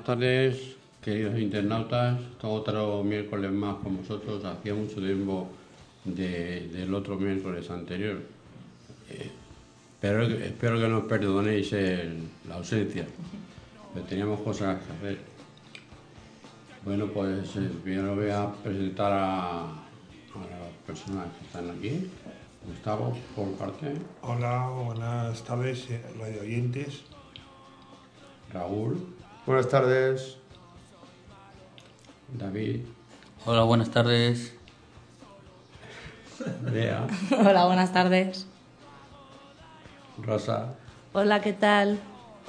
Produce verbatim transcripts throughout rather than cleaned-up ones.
tardes, queridos internautas. Otro miércoles más con vosotros. Hacía mucho tiempo de, del otro miércoles anterior. Eh, pero espero que nos perdonéis el, la ausencia. Pero teníamos cosas que hacer. Bueno, pues eh, primero voy a presentar a, a las personas que están aquí. Gustavo, por parte. Hola, buenas tardes, radio oyentes. Raúl. Buenas tardes. David. Hola, buenas tardes. Bea. Hola, buenas tardes. Rosa. Hola, ¿qué tal?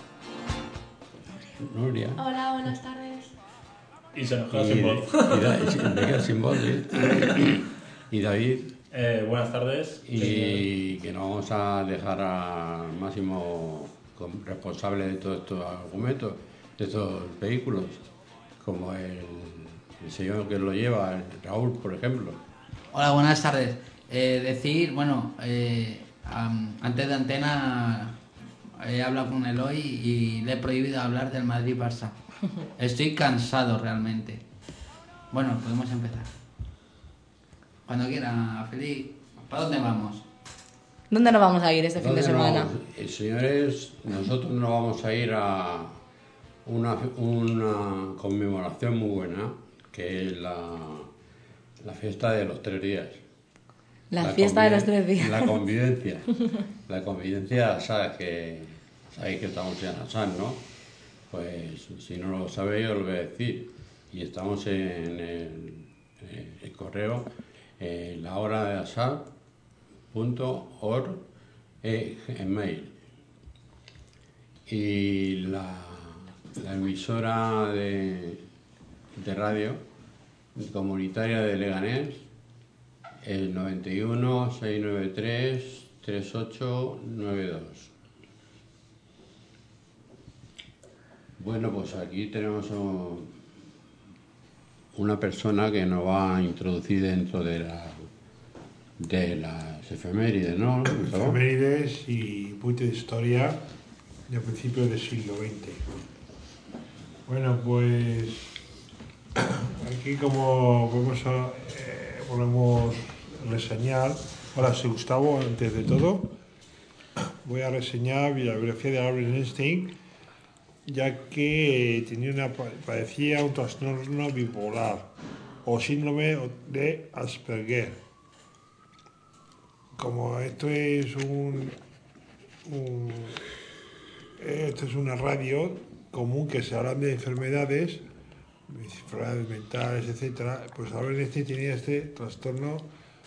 Nuria. Hola, buenas tardes. Y se nos queda Y, sin voz. y, da- y se- me queda sin voz, ¿sí? Y David. Eh, buenas tardes. Y que nos vamos a dejar al máximo com- responsable de todos estos argumentos, de estos vehículos, como el, el señor que lo lleva, el Raúl, por ejemplo. Hola, buenas tardes. Eh, decir, bueno, eh, am- antes de antena he hablado con Eloy y le he prohibido hablar del Madrid-Barça. Estoy cansado realmente. Bueno, podemos empezar. Cuando quiera, Feliz. ¿Para dónde vamos? ¿Dónde nos vamos a ir este fin de ¿Dónde nos semana? vamos? Eh, señores, nosotros nos vamos a ir a una, una conmemoración muy buena, que es la, la fiesta de los tres días. La, fiesta de los conviven- tres días. La convivencia. La convivencia, sabes que, sabéis que estamos en Asán, ¿no? Pues si no lo sabéis, os lo voy a decir. Y estamos en el, en el correo, en la hora de Asán punto org en mail. Y la, la emisora de, de radio comunitaria de Leganés, el noventa y uno, seiscientos noventa y tres, treinta y ocho noventa y dos. Bueno, pues aquí tenemos un- una persona que nos va a introducir dentro de, la, de las efemérides, ¿no? Gustavo? Efemérides y un poquito de historia de principios del siglo veinte. Bueno, pues aquí como podemos, eh, podemos reseñar, ahora soy Gustavo, antes de todo, voy a reseñar la biografía de Albert Einstein, ya que tenía una, padecía un trastorno bipolar o síndrome de Asperger. Como esto es un, un- esto es una radio común que se hablan de enfermedades, enfermedades mentales, etcétera, pues Albert Einstein tenía este trastorno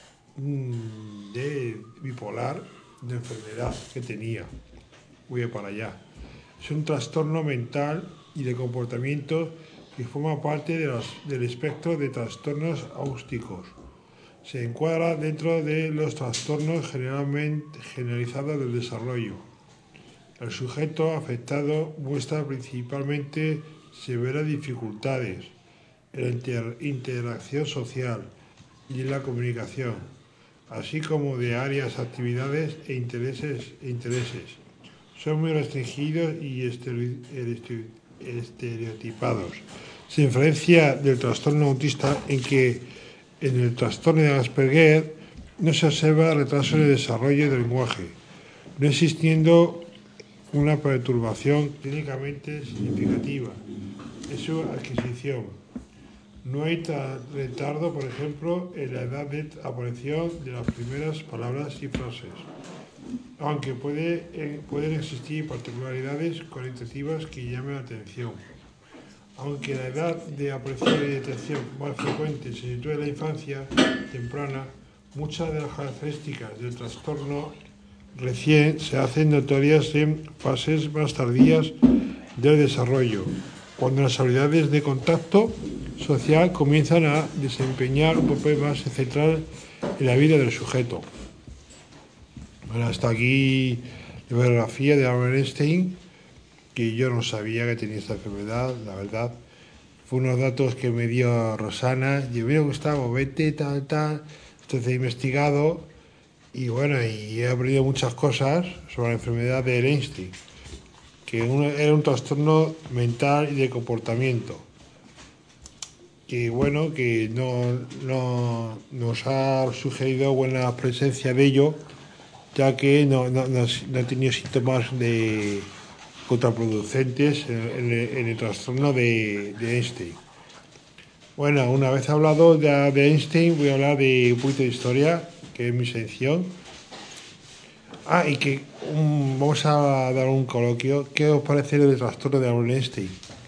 mm, de bipolar, de enfermedad que tenía. Voy para allá. Es un trastorno mental y de comportamiento que forma parte de los- del espectro de trastornos autísticos. Se encuadra dentro de los trastornos generalmente generalizados del desarrollo. El sujeto afectado muestra principalmente severas dificultades en la inter- interacción social y en la comunicación, así como de áreas, actividades e intereses. E intereses. Son muy restringidos y estere- estere- estereotipados. Se diferencia del trastorno autista en que en el trastorno de Asperger no se observa retraso en el desarrollo del lenguaje, no existiendo una perturbación clínicamente significativa en su adquisición. No hay ta- retardo, por ejemplo, en la edad de aparición de las primeras palabras y frases, aunque puede, eh, pueden existir particularidades cualitativas que llamen la atención. Aunque la edad de aparición y detección más frecuente se sitúa en la infancia temprana, muchas de las características del trastorno recién se hacen notorias en fases más tardías del desarrollo, cuando las habilidades de contacto social comienzan a desempeñar un papel más central en la vida del sujeto. Bueno, hasta aquí la biografía de Albert Einstein, que yo no sabía que tenía esta enfermedad, la verdad. Fue unos datos que me dio Rosana. Yo, mira, Gustavo, vete, tal, tal. Entonces he investigado y bueno, y he aprendido muchas cosas sobre la enfermedad de Einstein, que uno, era un trastorno mental y de comportamiento. Que bueno, que no, no nos ha sugerido buena presencia de ello, ya que no, no, no, no ha tenido síntomas de contraproducentes en, en, el, en el trastorno de, de Einstein. Bueno, una vez hablado de, de Einstein, voy a hablar de un poquito de historia, que es mi sección. Ah, y que um, vamos a dar un coloquio. ¿Qué os parece el trastorno de Albert Einstein?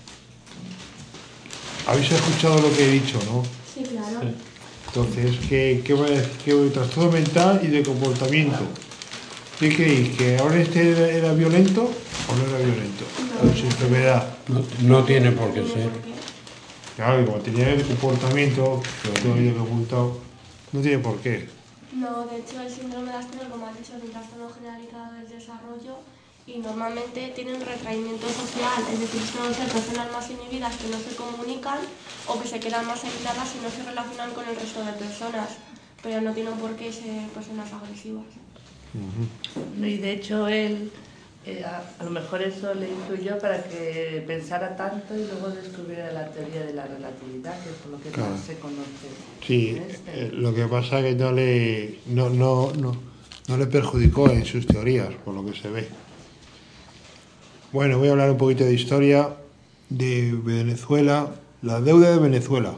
¿Habéis escuchado lo que he dicho, no? Sí, claro. Sí. Entonces, ¿qué, qué voy a decir? ¿Qué trastorno mental y de comportamiento? ¿Qué creéis? ¿Que Albert Einstein era, era violento o no era violento? No. Con su enfermedad. No, no tiene por qué ser. Claro, y como tenía el comportamiento, que lo tengo yo que apuntado, no tiene por qué. No, de hecho el síndrome de Asperger, como has dicho, es un trastorno generalizado del desarrollo y normalmente tienen retraimiento social, es decir, son ser personas más inhibidas que no se comunican o que se quedan más aisladas y no se relacionan con el resto de personas, pero no tienen por qué ser personas agresivas. Uh-huh. Y de hecho él, eh, a, a lo mejor eso le influyó para que pensara tanto y luego descubriera la teoría de la relatividad, que es por lo que claro. más se conoce. Sí, este. eh, lo que pasa es que no le, no, no, no, no le perjudicó en sus teorías, por lo que se ve. Bueno, voy a hablar un poquito de historia de Venezuela, la deuda de Venezuela.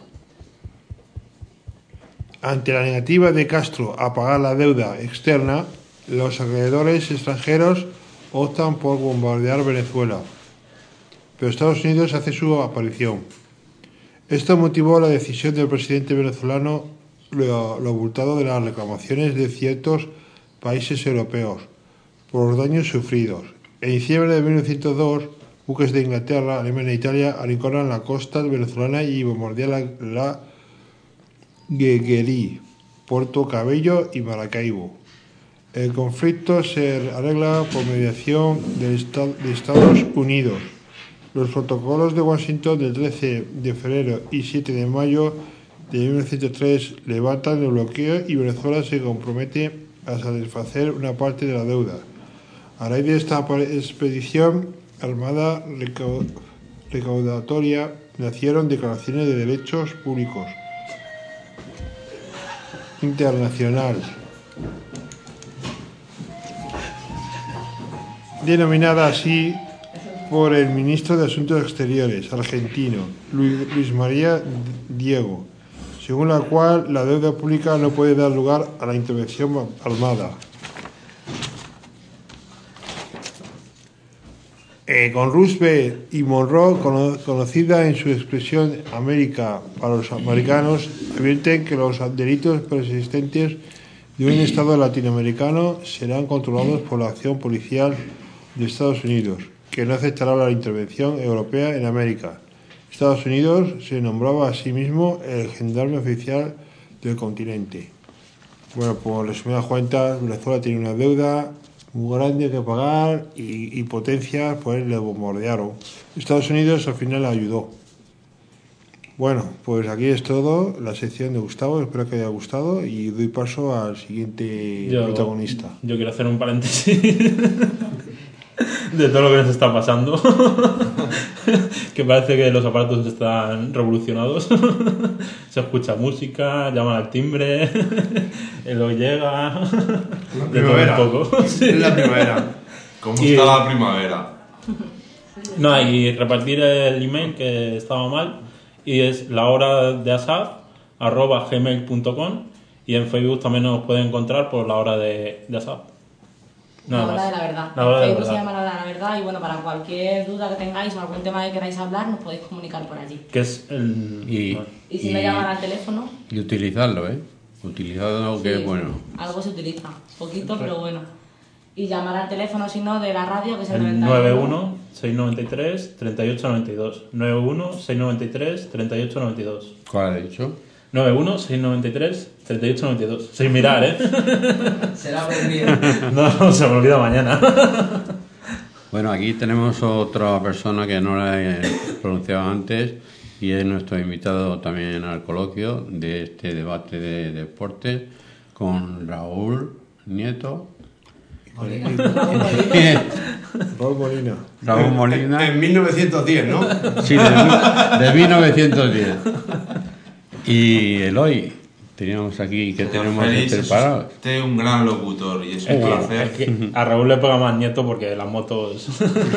Ante la negativa de Castro a pagar la deuda externa, los acreedores extranjeros optan por bombardear Venezuela, pero Estados Unidos hace su aparición. Esto motivó la decisión del presidente venezolano, lo, lo abultado de las reclamaciones de ciertos países europeos por los daños sufridos. En diciembre de mil novecientos dos, buques de Inglaterra, Alemania e Italia arrinconan la costa venezolana y bombardean la, la Gueguerí, Puerto Cabello y Maracaibo. El conflicto se arregla por mediación del Estado, de Estados Unidos. Los protocolos de Washington del trece de febrero y siete de mayo de mil novecientos tres levantan el bloqueo y Venezuela se compromete a satisfacer una parte de la deuda. A raíz de esta expedición armada recaudatoria nacieron declaraciones de derechos públicos internacional, denominada así por el ministro de Asuntos Exteriores argentino, Luis, Luis María Diego, según la cual la deuda pública no puede dar lugar a la intervención armada. Eh, con Roosevelt y Monroe, cono, conocida en su expresión América para los americanos, advierten que los delitos persistentes de un Estado latinoamericano serán controlados por la acción policial de Estados Unidos, que no aceptará la intervención europea en América. Estados Unidos se nombraba a sí mismo el gendarme oficial del continente. Bueno, por resumidas cuentas, Venezuela tiene una deuda muy grande que pagar y, y potencias pues le bombardearon. Estados Unidos al final le ayudó. Bueno, pues aquí es todo, la sección de Gustavo, espero que haya gustado y doy paso al siguiente yo, protagonista. Yo quiero hacer un paréntesis de todo lo que nos está pasando, que parece que los aparatos están revolucionados. Se escucha música, llaman al timbre, luego llega, la primavera, un poco. Sí. Es la primavera. ¿Cómo y, está la primavera? No, y repartir el email que estaba mal, y es la hora de asaf arroba gmail punto com, y en Facebook también nos pueden encontrar por la hora de, de asaf. Nada la hora más. De la verdad. La hora en Facebook de se llama la hora de la verdad y bueno, para cualquier duda que tengáis o algún tema que queráis hablar, nos podéis comunicar por allí. Que es el... Y, y si y, me llaman al teléfono... Y utilizarlo, ¿eh? Utilizarlo, sí, que es bueno. Algo se utiliza, poquito, sí, pero bueno. Y llamar al teléfono, si no, de la radio, que es el, el nueve uno seis nueve tres treinta y ocho noventa y dos. nueve uno seis nueve tres treinta y ocho noventa y dos. ¿Cuál ha dicho? nueve uno seis nueve tres treinta y ocho noventa y dos. Sin mirar, ¿eh? Será perdido. No, se me olvida mañana. Bueno, aquí tenemos otra persona que no la he pronunciado antes y es nuestro invitado también al coloquio de este debate de deportes con Raúl Nieto. Raúl Molina. Raúl Molina. En mil novecientos diez, ¿no? Sí, de, de mil novecientos diez. Y Eloy, teníamos aquí que tenemos Félix, preparados. es usted un gran locutor y es un Es que, placer. es que a Raúl le pega más nieto porque las motos.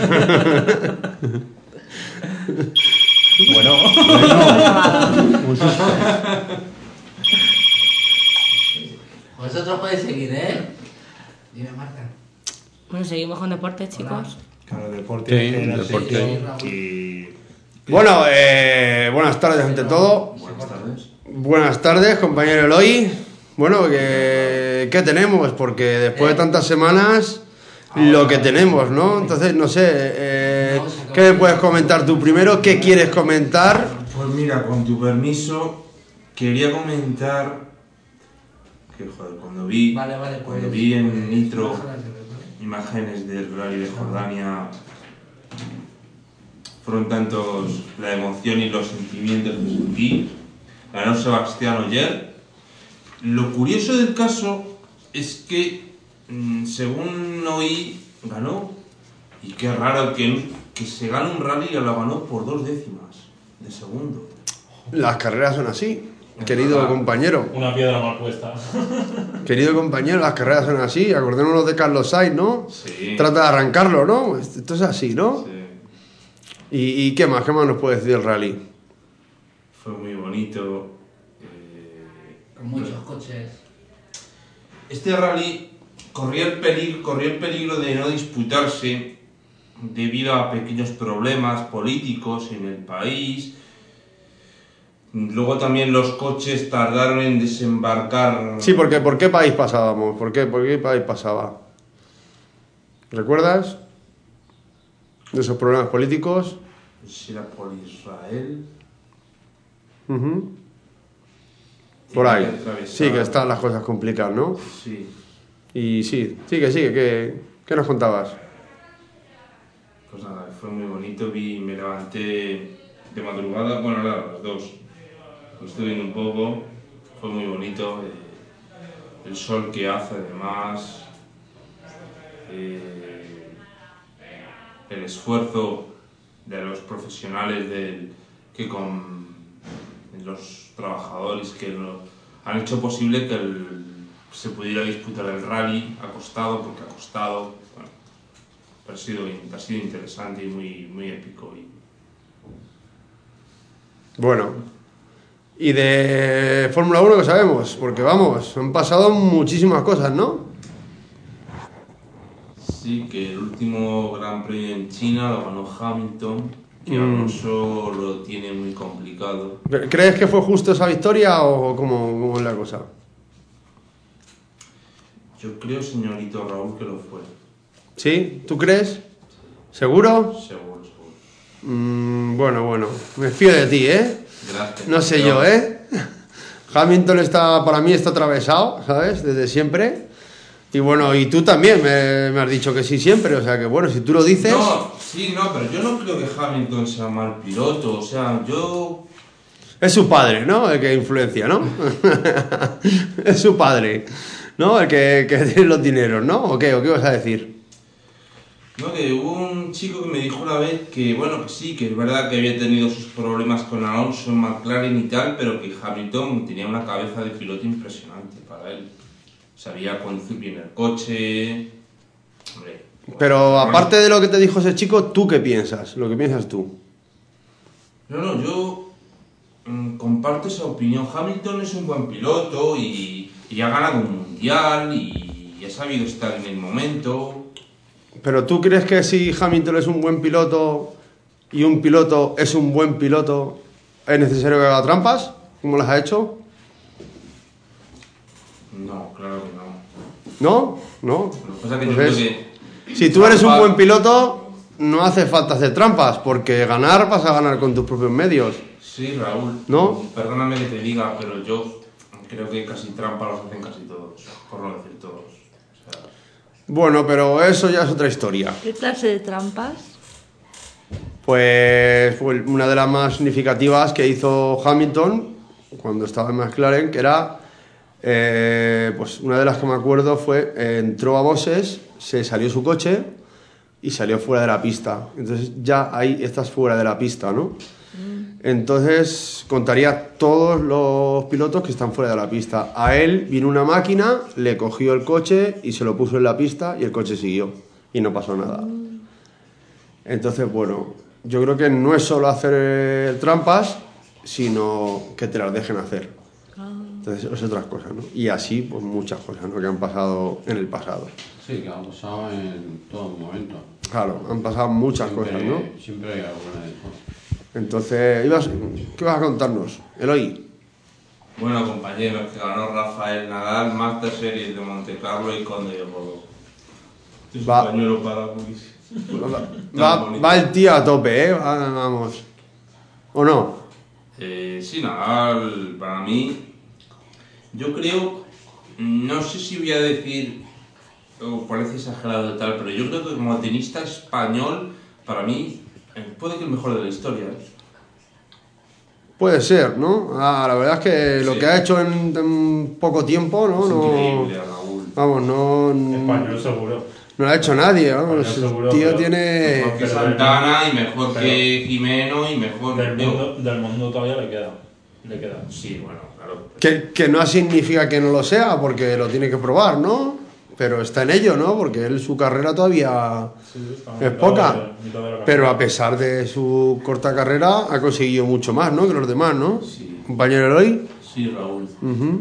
Bueno. Un susto. Vosotros podéis seguir, ¿eh? Dime, Marta. Bueno, seguimos con deportes, chicos. Claro, deporte. Sí, generación deporte. Y... Bueno, eh, buenas tardes ante todo. Buenas tardes. Buenas tardes, compañero Eloy. Bueno, ¿qué, qué tenemos? Porque después de tantas semanas, lo que tenemos, ¿no? Entonces, no sé, eh, ¿qué me puedes comentar tú primero? ¿Qué quieres comentar? Pues mira, con tu permiso, quería comentar que, joder, cuando vi, Vale, vale, pues. cuando vi en Nitro imágenes del Rally de Jordania, fueron tantos la emoción y los sentimientos que sentí. Ganó Sebastián Ogier. Lo curioso del caso es que, mmm, según oí, ganó. Y qué raro que, que se gane un rally y lo ganó por dos décimas de segundo. Las carreras son así, querido compañero. Una piedra mal puesta. Querido compañero, las carreras son así. Acordémonos de Carlos Sainz, ¿no? Sí. Trata de arrancarlo, ¿no? Esto es así, ¿no? Sí. ¿Y, ¿Y qué más? ¿Qué más nos puede decir del rally? Fue muy bonito. Eh, Con muchos coches. Este rally corría el peligro, corrió el peligro de no disputarse debido a pequeños problemas políticos en el país. Luego también los coches tardaron en desembarcar. Sí, porque ¿por qué país pasábamos? ¿Por qué, por qué país pasaba? ¿Recuerdas? De esos problemas políticos. Si era por Israel. Uh-huh. Por ahí. Tenía que atravesar- Sí, que están las cosas complicadas, ¿no? Sí. Y sí, sigue, sigue. ¿Qué, qué nos contabas? Pues nada, fue muy bonito. Vi, me levanté de madrugada, bueno, era a las dos. Lo estuve viendo un poco. Fue muy bonito. eh, el sol que hace, además. eh, el esfuerzo de los profesionales del, que con los trabajadores que lo, han hecho posible que el, se pudiera disputar el rally. Ha costado, porque ha costado. Bueno, pero ha sido, ha sido interesante y muy, muy épico. Y, Bueno, y de Fórmula uno, ¿qué sabemos? Porque vamos, han pasado muchísimas cosas, ¿no? sí, que el último Gran Premio en China lo ganó Hamilton, que Mm. Alonso lo tiene muy complicado. ¿Crees que fue justo esa victoria o cómo, cómo es la cosa? Yo creo, señorito Raúl, que lo fue. ¿Sí? ¿Tú crees? ¿Seguro? Seguro, seguro. Mm, bueno, bueno, me fío de ti, ¿eh? Gracias. No sé yo, ¿eh? Hamilton está, para mí está atravesado, ¿sabes? Desde siempre. Y bueno, y tú también me, me has dicho que sí siempre, o sea que bueno, si tú lo dices... No, sí, no, pero yo no creo que Hamilton sea mal piloto. O sea, yo... Es su padre, ¿no? El que influencia, ¿no? Es su padre, ¿no? El que, que tiene los dineros, ¿no? ¿O qué? ¿O qué vas a decir? No, que hubo un chico que me dijo una vez que, bueno, que sí, que es verdad que había tenido sus problemas con Alonso en McLaren y tal, pero que Hamilton tenía una cabeza de piloto impresionante para él. Sabía conducir bien el coche. Hombre. Pero aparte de lo que te dijo ese chico, ¿tú qué piensas? Lo que piensas tú. No, no, yo mm, comparto esa opinión. Hamilton es un buen piloto y, y ha ganado un mundial y, y ha sabido estar en el momento. Pero ¿tú crees que si Hamilton es un buen piloto y un piloto es un buen piloto, es necesario que haga trampas? ¿Cómo las ha hecho? No, claro que no. ¿No? ¿No? Lo que pasa es que yo Entonces, creo que... si tú eres un trampa- buen piloto, no hace falta hacer trampas, porque ganar vas a ganar con tus propios medios. Sí, Raúl. ¿No? Perdóname que te diga, pero yo creo que casi trampa los hacen casi todos, por no decir todos. O sea, Bueno, pero eso ya es otra historia. ¿Qué clase de trampas? Pues fue una de las más significativas que hizo Hamilton cuando estaba en McLaren, que era, eh, pues una de las que me acuerdo fue, eh, entró a boxes se salió su coche y salió fuera de la pista. Entonces ya ahí estás fuera de la pista, ¿no? Entonces contaría todos los pilotos que están fuera de la pista. A él vino una máquina, le cogió el coche y se lo puso en la pista y el coche siguió y no pasó nada. Entonces, bueno, yo creo que no es solo hacer trampas, sino que te las dejen hacer. Entonces es otras cosas, ¿no? Y así, pues muchas cosas, ¿no? Que han pasado en el pasado. Sí, que han pasado en todo momento. Claro, han pasado muchas siempre, cosas, ¿no? Siempre hay alguna de cosas. Entonces, ibas, ¿qué vas a contarnos, Eloy? Bueno, compañeros, que ganó Rafael Nadal, Master Series de Monte Carlo y Conde de Godó. Este es Va. un pañuelo para Luis. Va, va, va el tío a tope, ¿eh? Va, vamos. ¿O no? Eh, sí, Nadal, para mí, yo creo, no sé si voy a decir, o parece exagerado y tal, pero yo creo que como tenista español, para mí, eh, puede que el mejor de la historia. ¿eh? Puede ser, ¿no? Ah, la verdad es que lo Sí. que ha hecho en, en poco tiempo, ¿no? Es no increíble, Raúl. Vamos, no, Español seguro. no lo ha hecho nadie, vamos. Español El seguro, tío pero- tiene... Mejor que Pero Santana y mejor pero- que Jimeno y mejor Del que... mundo, del mundo todavía le queda. Le queda. Sí, bueno, claro. Que, que no significa que no lo sea, porque lo tiene que probar, ¿no? Pero está en ello, ¿no? Porque él, su carrera todavía Sí, está es mitad poca. de- mitad de la Pero carrera. a pesar de su corta carrera, ha conseguido mucho más, ¿no? Que los demás, ¿no? Sí. Compañero Eloy. Sí, Raúl. Ujú.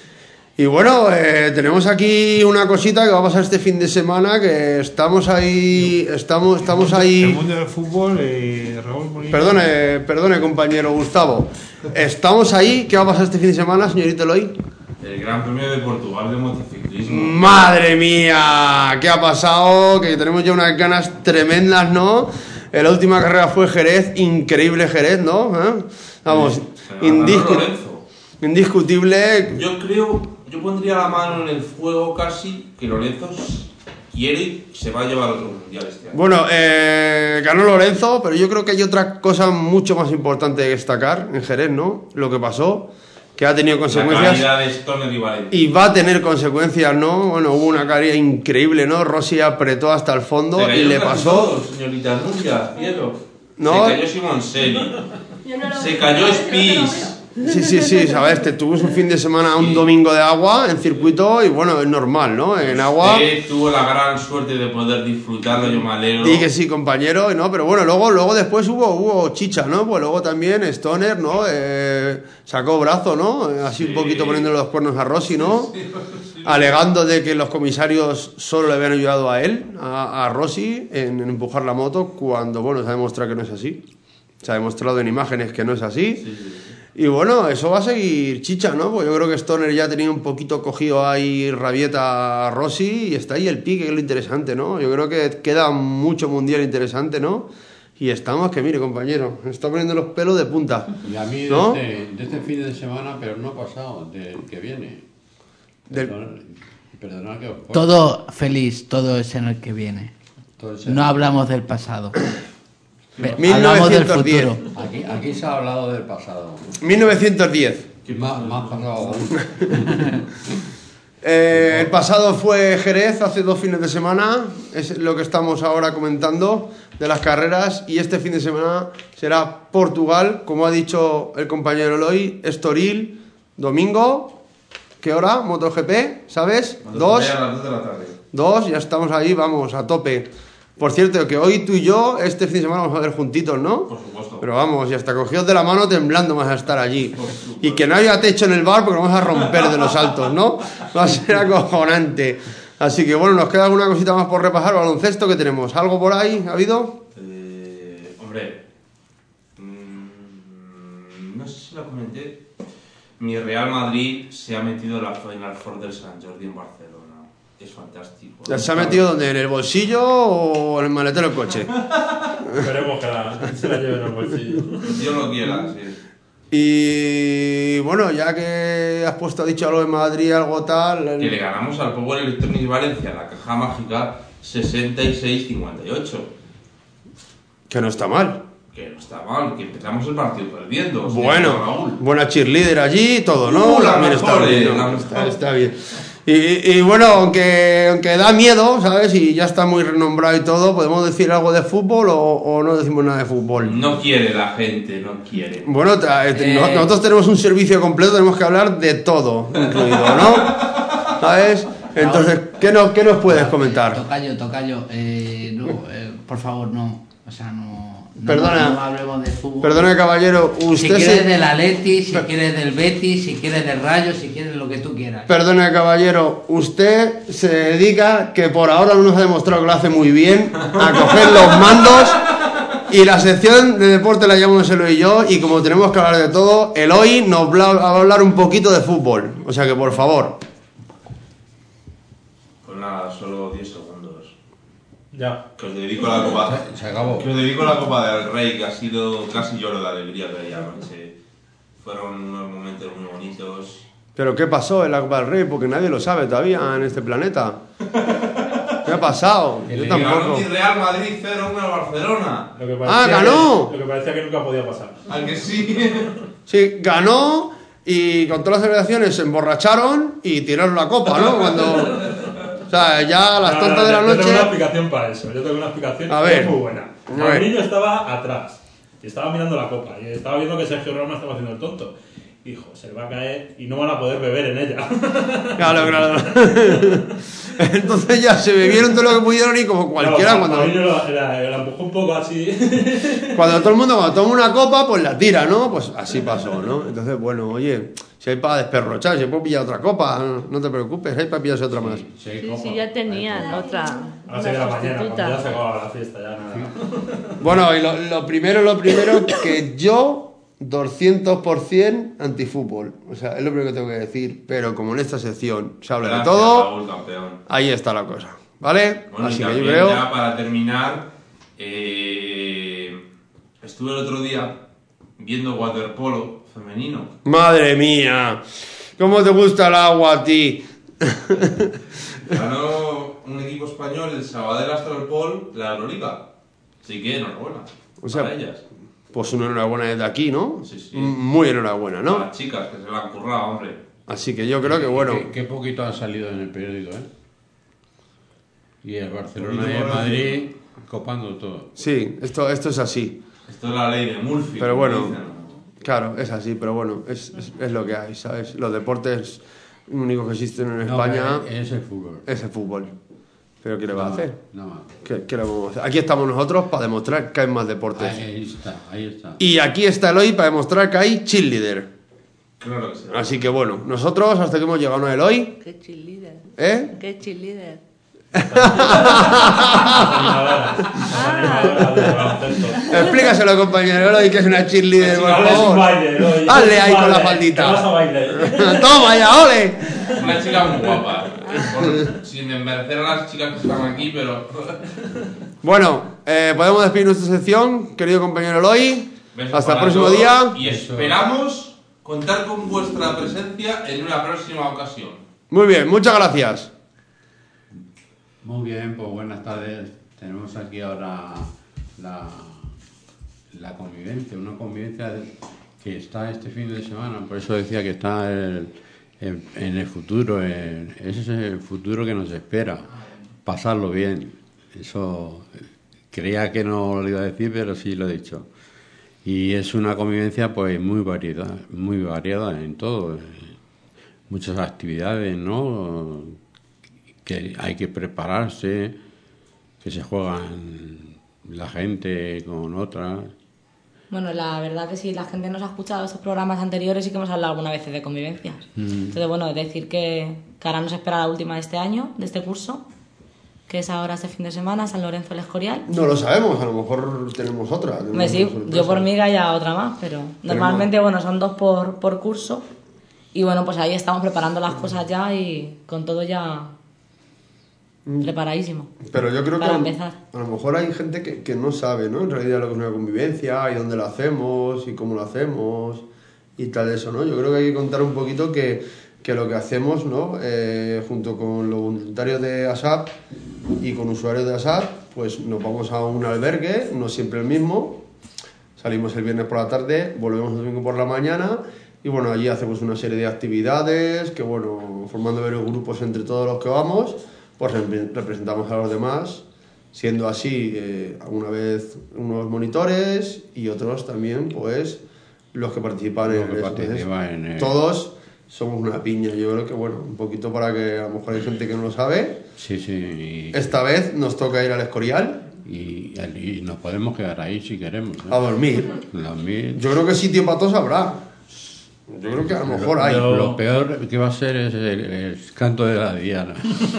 Y bueno, eh, tenemos aquí una cosita que va a pasar este fin de semana, que estamos ahí, estamos, estamos El ahí... mundo del fútbol, eh, Raúl Molina. Perdone, perdone, compañero Gustavo. Estamos ahí, ¿qué va a pasar este fin de semana, señorito Eloy? El Gran Premio de Portugal de motociclismo. ¡Madre mía! ¿Qué ha pasado? Que tenemos ya unas ganas tremendas, ¿no? Eh, La última carrera fue Jerez, increíble Jerez, ¿no? ¿Eh? Vamos, Sí, se ganó indiscu- Lorenzo. indiscutible. Yo creo, yo pondría la mano en el fuego casi que Lorenzo quiere y se va a llevar otro mundial este año. Bueno, eh, ganó Lorenzo, pero yo creo que hay otra cosa mucho más importante de destacar en Jerez, ¿no? Lo que pasó, que ha tenido La consecuencias. calidad de Stoner y Valentino. Y va a tener consecuencias, ¿no? Bueno, hubo una carrera increíble, ¿no? Rossi apretó hasta el fondo Se y cayó le casi pasó. todo, señorita Nuria, cielo. No. Se cayó Simonselli. Yo no lo Se veo, cayó no lo Spies. Sí, sí, sí, sabes, te tuvimos un fin de semana, un domingo de agua en circuito y bueno, es normal, ¿no? En agua. Usted tuvo la gran suerte de poder disfrutarlo, yo me alegro. Sí que sí, compañero, ¿no? Pero bueno, luego, luego después hubo, hubo chicha, ¿no? Pues luego también Stoner, ¿no? Eh, sacó brazo, ¿no? Así un Sí. poquito poniéndole los cuernos a Rossi, ¿no? Alegando de que los comisarios solo le habían ayudado a él, a, a Rossi, en, en empujar la moto, cuando, bueno, se ha demostrado que no es así. Se ha demostrado en imágenes que no es así. Y bueno, eso va a seguir chicha, ¿no? Pues yo creo que Stoner ya tenía un poquito cogido ahí rabieta a Rossi y está ahí el pique, que es lo interesante, ¿no? Yo creo que queda mucho mundial interesante, ¿no? Y estamos, que mire, compañero, me está poniendo los pelos de punta. Y a mí ¿No? de, este, de este fin de semana, pero no pasado, del que viene. Del- Perdonad, perdonad que os corte. Todo feliz, todo es en el que viene. Todo ese- No hablamos del pasado. Pe- mil Hablamos del novecientos diez. futuro. Aquí, aquí se ha hablado del pasado. mil novecientos diez. Más, más pasado aún. Eh, el pasado fue Jerez hace dos fines de semana, es lo que estamos ahora comentando de las carreras, y este fin de semana será Portugal, como ha dicho el compañero Eloy, Estoril, domingo, ¿qué hora? MotoGP, ¿sabes? Dos, A las dos de la tarde. dos, ya estamos ahí, vamos, a tope. Por cierto, que hoy tú y yo, este fin de semana vamos a ver juntitos, ¿no? Por supuesto. Pero vamos, y hasta cogidos de la mano temblando vas a estar allí. Por supuesto. Y que no haya techo en el bar porque vamos a romper de los altos, ¿no? Va a ser acojonante. Así que bueno, nos queda alguna cosita más por repasar. Baloncesto que tenemos. ¿Algo por ahí? ¿Ha habido? Eh, hombre, mm, no sé si lo comenté. Mi Real Madrid se ha metido en la Final Four del San Jordi en Barcelona. Es fantástico. ¿Se ha metido donde? ¿En el bolsillo o en el maletero del coche? Esperemos que la, se la lleven al bolsillo. Dios lo quiera, sí. Y bueno, ya que has puesto, ha dicho algo de Madrid, algo tal. Que le ganamos al Power Electronics Valencia, la caja mágica, sesenta y seis cincuenta y ocho. Que no está mal. Que no está mal, que empezamos el partido perdiendo. señor Bueno, Raúl. buena cheerleader allí, todo, ¿no? Uh, la También está mejor, bien, eh, ¿no? la Está, mejor. está bien. Y, y bueno, aunque, aunque da miedo, ¿sabes? Y ya está muy renombrado y todo, ¿podemos decir algo de fútbol o, o no decimos nada de fútbol? No quiere la gente, no quiere. Bueno, ta- Eh. no- nosotros tenemos un servicio completo, tenemos que hablar de todo, incluido, ¿no? ¿Sabes? Entonces, ¿qué nos, qué nos puedes comentar? Tocayo, tocayo, eh, no, eh, por favor, no. O sea, no. No, Perdona. no hablemos de fútbol. Perdone, caballero, Si usted quieres se... del Atleti, si quieres del Betis, si quieres del Rayo, si quieres lo que tú quieras. Perdone, caballero, usted se dedica, que por ahora no nos ha demostrado que lo hace muy bien, a coger los mandos y la sección de deporte la llamamos Eloy y yo, y como tenemos que hablar de todo, Eloy nos bla- va a hablar un poquito de fútbol, o sea que por favor. Pues nada, solo diez segundos. Ya. Que os dedico la copa. Se, se acabó. Que os dedico la copa del Rey, que ha sido casi lloro de alegría de aquella noche. Fueron unos momentos muy bonitos. Pero ¿qué pasó en la Copa del Rey? Porque nadie lo sabe todavía en este planeta. ¿Qué ha pasado? Yo Que ganó tampoco. mi Real Madrid cero uno al Barcelona. Lo que ¡Ah, parecía ganó! que- lo que parecía que nunca podía pasar. ¿Al que sí? Sí, ganó y con todas las celebraciones se emborracharon y tiraron la copa, ¿no? Cuando... O sea, ya a las No, tantas no, de la yo tengo una noche... explicación para eso. Yo tengo una explicación A ver. muy buena. A ver. Mourinho estaba atrás y estaba mirando la copa y estaba viendo que Sergio Ramos estaba haciendo el tonto. Dijo, se le va a caer y no van a poder beber en ella. Claro, claro. Entonces ya se bebieron todo lo que pudieron y como cualquiera Claro, cuando... Mourinho la, la- la empujó un poco así. Cuando todo el mundo cuando toma una copa, pues la tira, ¿no? Pues así pasó, ¿no? Entonces, bueno, oye, si hay para desperrochar, si puedo pillar otra copa, no, no te preocupes, hay para pillarse otra más. Sí, Sí, copa. sí, ya tenían otra. A las Una seis de la mañana, cuando ya se sustituta. acababa la fiesta, ya nada. Bueno, y lo, lo primero, lo primero, que yo doscientos por ciento antifútbol. O sea, es lo primero que tengo que decir. Pero como en esta sección se habla de Gracias, todo, Raúl, campeón. ahí está la cosa. ¿Vale? Bueno, Así y que yo también creo... ya para terminar, eh, estuve el otro día viendo waterpolo femenino. Madre mía, ¿cómo te gusta el agua a ti? Ganó un equipo español, el Sabadell Astralpol, la Euroliga. Así que enhorabuena O sea, para ellas. Pues una enhorabuena desde aquí, ¿no? Sí, sí. Muy enhorabuena, Para ¿no? las chicas, que se la han currado, hombre. Así que yo creo que bueno. Qué, qué poquito han salido en el periódico, ¿eh? Y el Barcelona Poquito y el por Madrid copando todo. Sí, esto, esto es así. Esto es la ley de Murphy. Pero como bueno, dicen. claro, es así, pero bueno, es, es, es lo que hay, ¿sabes? Los deportes únicos que existen en No, España es, es el fútbol. es el fútbol. ¿Pero qué le va a Nada hacer? más, nada más. ¿Qué, qué le vamos a hacer? Aquí estamos nosotros para demostrar que hay más deportes. Ahí está, ahí está. Y aquí está Eloy para demostrar que hay cheerleader. Claro que sí. Así que bueno, nosotros hasta que hemos llegado, ¿no, Eloy? Qué cheerleader. ¿Eh? Qué cheerleader. Animadoras. Animadoras de baloncesto. Explícaselo, compañero Eloy, que es una cheerleader, por Hazle un favor. baile, ¿no? Y Hazle ahí un con la baile, faldita. que vas a bailar. ¡Toma ya, ole! Una chica muy guapa. Por- sin desmerecer a las chicas que están aquí, pero. Bueno, eh, podemos despedir nuestra sección, querido compañero Eloy. Besos Hasta el para próximo todos día. Y esperamos contar con vuestra presencia en una próxima ocasión. Muy bien, muchas gracias. Muy bien, pues buenas tardes. Tenemos aquí ahora la, la convivencia, una convivencia que está este fin de semana, por eso decía que está el- en, en el futuro, en- ese es el futuro que nos espera, pasarlo bien. Eso eh, creía que no lo iba a decir, pero sí lo he dicho. Y es una convivencia pues muy variada, muy variada en todo, eh, muchas actividades, ¿no? Que hay que prepararse, que se juegan la gente con otras. Bueno, la verdad que si la gente nos ha escuchado esos programas anteriores sí que hemos hablado alguna vez de convivencias. Entonces, bueno, decir que, que ahora nos espera la última de este año, de este curso, que es ahora este fin de semana, San Lorenzo del Escorial. No lo sabemos, a lo mejor tenemos otra. tenemos Me sí, una sorpresa. yo por mí que haya otra más, pero normalmente, bueno, son dos por, por curso. Y bueno, pues ahí estamos preparando las cosas ya y con todo ya preparadísimo. Pero yo creo que Para a, empezar. a lo mejor hay gente que, que no sabe, ¿no? En realidad lo que es una convivencia y dónde lo hacemos y cómo lo hacemos y tal eso, ¿no? Yo creo que hay que contar un poquito que, que lo que hacemos, ¿no? Eh, junto con los voluntarios de ASAP y con usuarios de ASAP, pues nos vamos a un albergue, no siempre el mismo. Salimos el viernes por la tarde, volvemos el domingo por la mañana Y bueno, allí hacemos una serie de actividades que, bueno, formando varios grupos entre todos los que vamos, pues representamos a los demás, siendo así, eh, alguna vez unos monitores y otros también, pues, los que participan Los en que eso. participan Entonces, en el- todos somos una piña. Yo creo que, bueno, un poquito para que a lo mejor hay gente que no lo sabe. Sí, sí. Y, Esta vez nos toca ir al Escorial y, y nos podemos quedar ahí si queremos. ¿eh? a dormir. Dormir. Yo creo que sitio para todos habrá. Yo creo que a lo mejor hay. Yo- Lo peor que va a ser es el, el canto de la diana.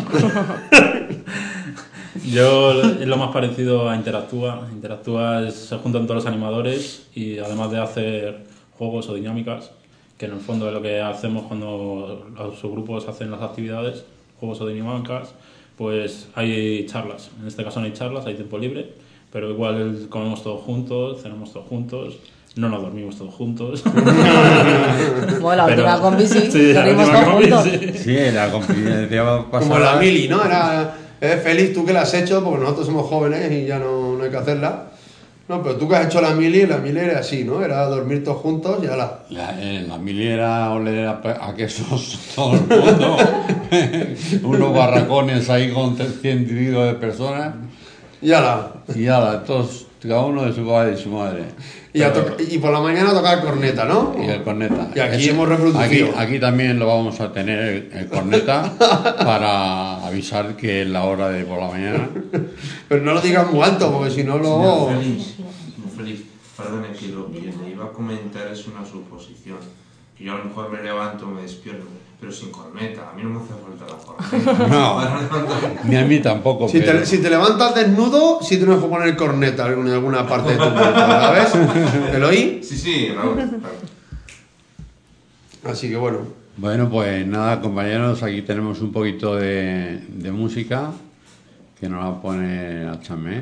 Yo es lo más parecido a Interactúa. Interactúa es, se juntan todos los animadores y además de hacer juegos o dinámicas, que en el fondo es lo que hacemos cuando los subgrupos hacen las actividades, juegos o dinámicas, pues hay charlas. En este caso no hay charlas, hay tiempo libre, pero igual comemos todos juntos, cenamos todos juntos, no nos dormimos todos juntos. Bueno, la Pero- última combi sí, Sí, la dormimos última todos combi, juntos. sí. Sí, la confidencia pasada. Como la mili, ¿no? Era, eh, Félix, tú que la has hecho, porque nosotros somos jóvenes y ya no, no hay que hacerla. No, pero tú que has hecho la mili, la mili era así, ¿no? Era dormir todos juntos y ala. La, en la mili era oler a, pe- a quesos todo el mundo. Unos barracones ahí con cien individuos de personas. Y ala. Y ala, todos, cada uno de su padre y su madre. Y, a Pero- toca- y por la mañana tocar corneta, ¿no? y el corneta. Y aquí Eso- hemos reproducido. Aquí, aquí también lo vamos a tener el, el corneta para avisar que es la hora de por la mañana. Pero no lo digas muy alto, porque si no luego... Señor Félix, señor Félix, perdone que lo que le iba a comentar es una suposición. Que yo a lo mejor me levanto, me despierto, pero sin corneta. A mí no me hace falta la corneta. No. Para levantarme. Ni a mí tampoco. Si pero- te, si te levantas desnudo, sí tienes que poner corneta en alguna parte de tu cuerpo, ¿sabes? ¿Te lo oí? Sí, sí, Raúl. claro. Así que bueno. Bueno, pues nada, compañeros, aquí tenemos un poquito de, de música que nos va a poner a Chamé.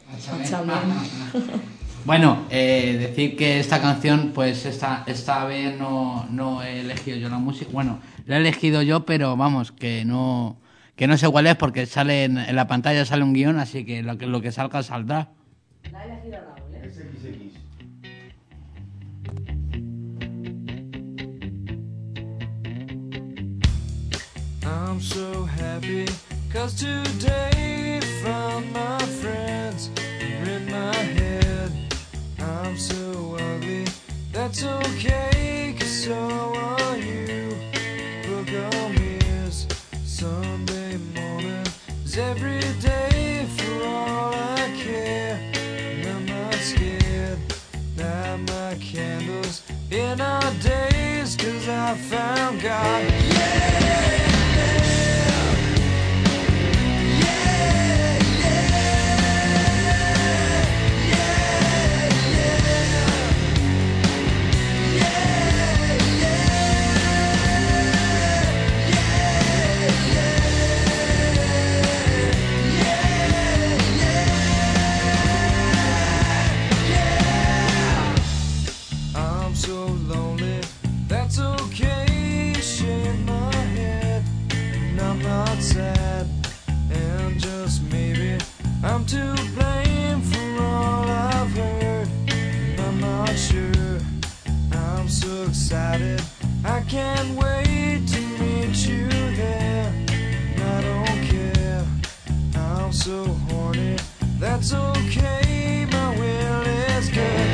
Bueno, eh, decir que esta canción, pues esta, esta vez no, no he elegido yo la música. Bueno, la he elegido yo, pero vamos, que no, que no sé cuál es porque sale en, en la pantalla sale un guión, así que lo que, lo que salga saldrá. La ha elegido Raúl, ¿eh? I'm so happy cause today found my friends are in my head. I'm so ugly, that's okay cause so are you. Book on mirrors, Sunday morning is every day for all I care. And I'm not scared, light my candles in our days cause I found God. I'm so lonely, that's okay. Shake my head, and I'm not sad. And just maybe I'm to blame for all I've heard. And I'm not sure. I'm so excited, I can't wait to meet you there. And I don't care, I'm so horny, that's okay. My will is good.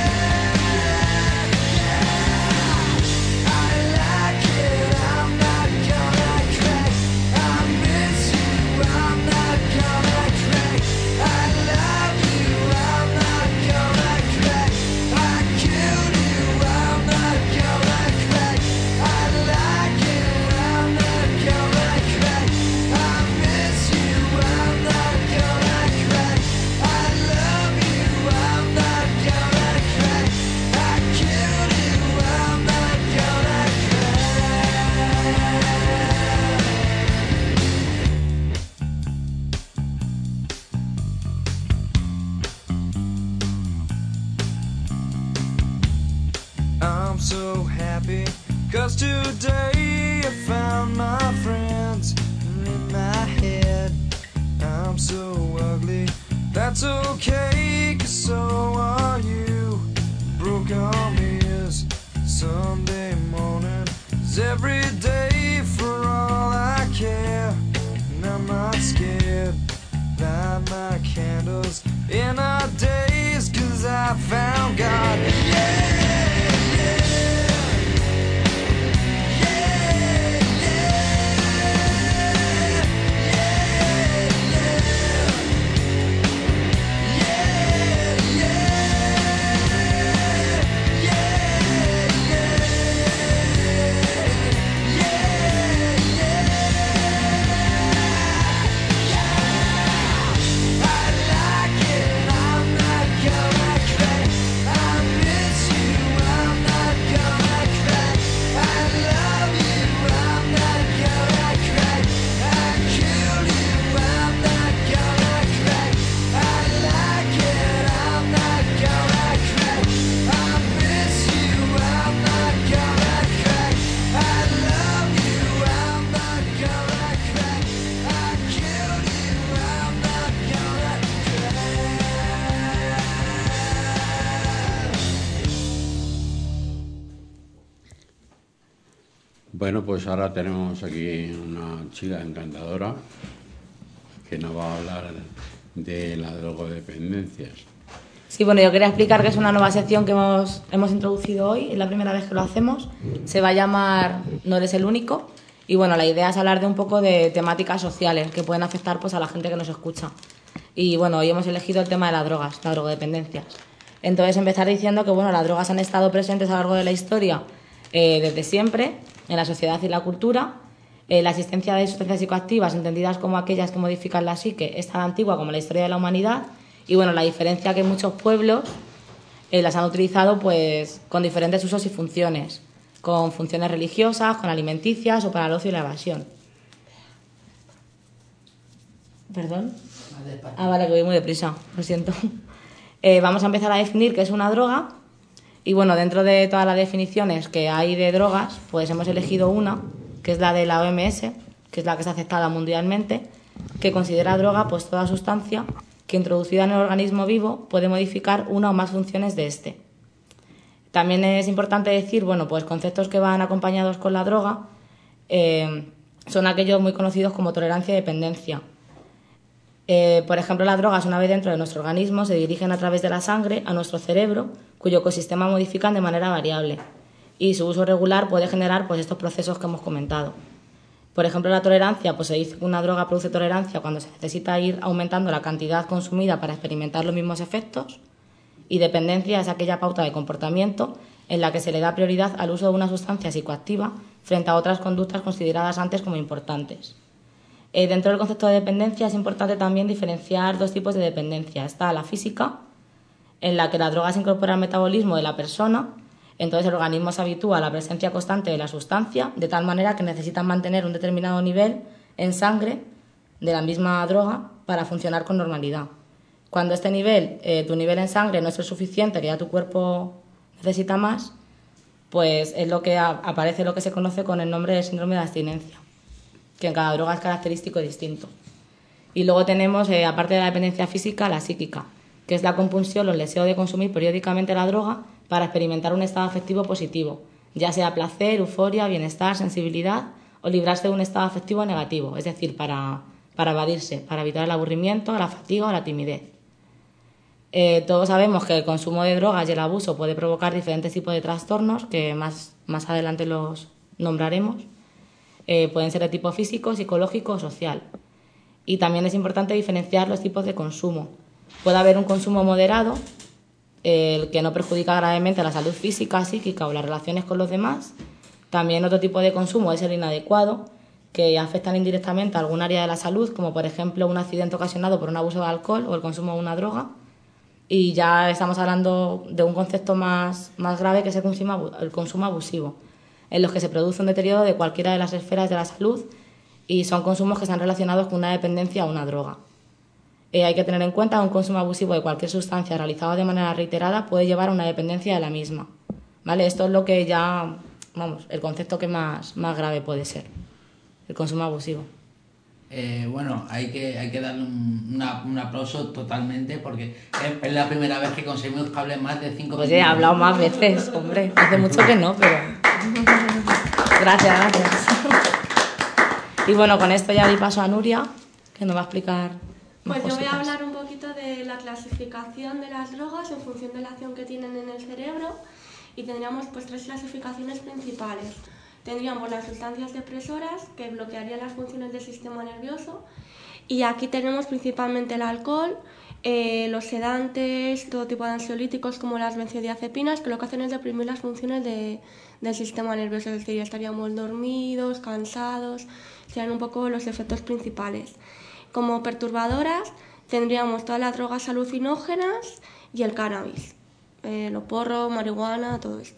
I like it, I'm not I'm so happy, 'cause today I found my friends in my head. I'm so ugly, that's okay, 'cause so are you. Broke arm is Sunday morning, is every day for all I care. And I'm not scared, light my candles in our days, 'cause I found God. Yeah! Bueno, pues ahora tenemos aquí una chica encantadora que nos va a hablar de las drogodependencias. Sí, bueno, yo quería explicar que es una nueva sección que hemos, hemos introducido hoy, es la primera vez que lo hacemos. Se va a llamar No eres el único. Y bueno, la idea es hablar de un poco de temáticas sociales que pueden afectar pues, a la gente que nos escucha. Y bueno, hoy hemos elegido el tema de las drogas, las drogodependencias. Entonces, empezar diciendo que bueno, las drogas han estado presentes a lo largo de la historia eh, desde siempre, en la sociedad y la cultura. Eh, la existencia de sustancias psicoactivas, entendidas como aquellas que modifican la psique, es tan antigua como la historia de la humanidad. Y bueno, la diferencia que muchos pueblos eh, las han utilizado pues, con diferentes usos y funciones, con funciones religiosas, con alimenticias o para el ocio y la evasión. ¿Perdón? Ah, vale, que voy muy deprisa, lo siento. Eh, vamos a empezar a definir qué es una droga. Y bueno, dentro de todas las definiciones que hay de drogas, pues hemos elegido una, que es la de la O M S, que es la que es aceptada mundialmente, que considera droga pues toda sustancia que introducida en el organismo vivo puede modificar una o más funciones de este. También es importante decir, bueno, pues conceptos que van acompañados con la droga eh, son aquellos muy conocidos como tolerancia y dependencia. Eh, por ejemplo, las drogas, una vez dentro de nuestro organismo, se dirigen a través de la sangre a nuestro cerebro, cuyo ecosistema modifican de manera variable. Y su uso regular puede generar pues, estos procesos que hemos comentado. Por ejemplo, la tolerancia, pues se dice que una droga produce tolerancia cuando se necesita ir aumentando la cantidad consumida para experimentar los mismos efectos. Y dependencia es aquella pauta de comportamiento en la que se le da prioridad al uso de una sustancia psicoactiva frente a otras conductas consideradas antes como importantes. Eh, dentro del concepto de dependencia es importante también diferenciar dos tipos de dependencia. Está la física, en la que la droga se incorpora al metabolismo de la persona, entonces el organismo se habitúa a la presencia constante de la sustancia, de tal manera que necesitan mantener un determinado nivel en sangre de la misma droga para funcionar con normalidad. Cuando este nivel, eh, tu nivel en sangre no es el suficiente, que ya tu cuerpo necesita más, pues es lo que a, aparece lo que se conoce con el nombre de síndrome de abstinencia, que en cada droga es característico y distinto. Y luego tenemos, eh, aparte de la dependencia física, la psíquica, que es la compulsión o el deseo de consumir periódicamente la droga para experimentar un estado afectivo positivo, ya sea placer, euforia, bienestar, sensibilidad o librarse de un estado afectivo negativo, es decir, para, para evadirse, para evitar el aburrimiento, la fatiga o la timidez. Eh, todos sabemos que el consumo de drogas y el abuso puede provocar diferentes tipos de trastornos, que más, más adelante los nombraremos. Eh, pueden ser de tipo físico, psicológico o social. Y también es importante diferenciar los tipos de consumo. Puede haber un consumo moderado, eh, el que no perjudica gravemente la salud física, psíquica o las relaciones con los demás. También otro tipo de consumo es el inadecuado, que afectan indirectamente a algún área de la salud, como por ejemplo un accidente ocasionado por un abuso de alcohol o el consumo de una droga. Y ya estamos hablando de un concepto más, más grave, que es el consumo, el consumo abusivo, en los que se produce un deterioro de cualquiera de las esferas de la salud y son consumos que están relacionados con una dependencia a una droga. Eh, hay que tener en cuenta que un consumo abusivo de cualquier sustancia realizado de manera reiterada puede llevar a una dependencia de la misma. ¿vale? Esto es lo que ya, vamos, el concepto que más, más grave puede ser, el consumo abusivo. Eh, bueno, hay que, hay que darle un, una- un aplauso totalmente porque es, es la primera vez que conseguimos que hable más de cinco minutos. Oye, he hablado más veces, hombre, hace mucho que no, pero... Gracias, gracias. Y bueno, con esto ya di paso a Nuria, que nos va a explicar más Pues yo voy a cositas. hablar un poquito de la clasificación de las drogas en función de la acción que tienen en el cerebro y tendríamos pues tres clasificaciones principales. Tendríamos las sustancias depresoras que bloquearían las funciones del sistema nervioso y aquí tenemos principalmente el alcohol, eh, los sedantes, todo tipo de ansiolíticos como las benzodiazepinas que lo que hacen es deprimir las funciones de, del sistema nervioso, es decir, estaríamos dormidos, cansados, serían un poco los efectos principales. Como perturbadoras tendríamos todas las drogas alucinógenas y el cannabis, eh, los porros, marihuana, todo esto.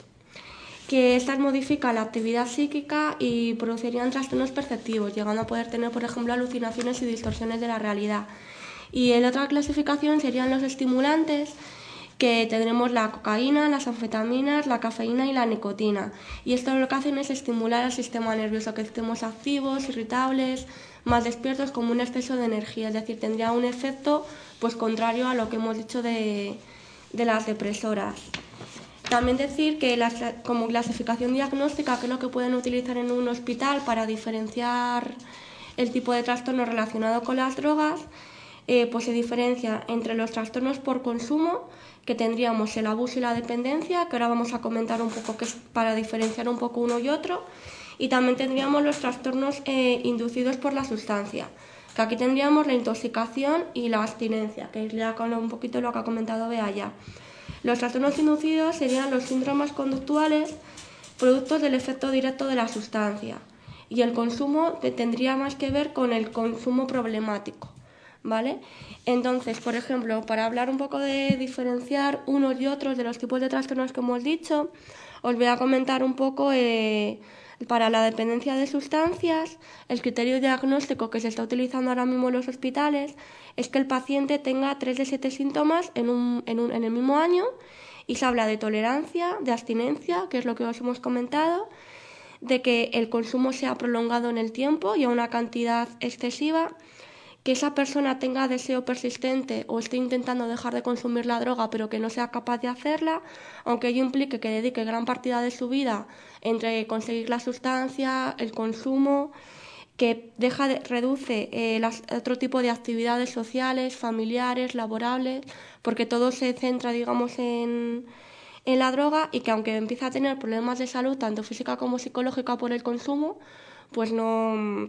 Que estas modifican la actividad psíquica y producirían trastornos perceptivos, llegando a poder tener, por ejemplo, alucinaciones y distorsiones de la realidad. Y en otra clasificación serían los estimulantes, que tendremos la cocaína, las anfetaminas, la cafeína y la nicotina. Y esto lo que hacen es estimular al sistema nervioso, que estemos activos, irritables, más despiertos, como un exceso de energía. Es decir, tendría un efecto pues contrario a lo que hemos dicho de, de las depresoras. También decir que la, como clasificación diagnóstica, que es lo que pueden utilizar en un hospital para diferenciar el tipo de trastorno relacionado con las drogas, eh, pues se diferencia entre los trastornos por consumo, que tendríamos el abuso y la dependencia, que ahora vamos a comentar un poco, que es para diferenciar un poco uno y otro, y también tendríamos los trastornos eh, inducidos por la sustancia, que aquí tendríamos la intoxicación y la abstinencia, que es ya con un poquito lo que ha comentado Bea ya. Los trastornos inducidos serían los síndromes conductuales productos del efecto directo de la sustancia y el consumo que tendría más que ver con el consumo problemático, ¿vale? Entonces, por ejemplo, para hablar un poco de diferenciar unos y otros de los tipos de trastornos que hemos dicho, os voy a comentar un poco eh, para la dependencia de sustancias, el criterio diagnóstico que se está utilizando ahora mismo en los hospitales es que el paciente tenga tres de siete síntomas en, un, en, un, en el mismo año y se habla de tolerancia, de abstinencia, que es lo que os hemos comentado, de que el consumo sea prolongado en el tiempo y a una cantidad excesiva, que esa persona tenga deseo persistente o esté intentando dejar de consumir la droga pero que no sea capaz de hacerla, aunque ello implique que dedique gran partida de su vida entre conseguir la sustancia, el consumo, que deja de, reduce eh, las, otro tipo de actividades sociales, familiares, laborables, porque todo se centra, digamos, en, en la droga y que aunque empieza a tener problemas de salud, tanto física como psicológica por el consumo, pues no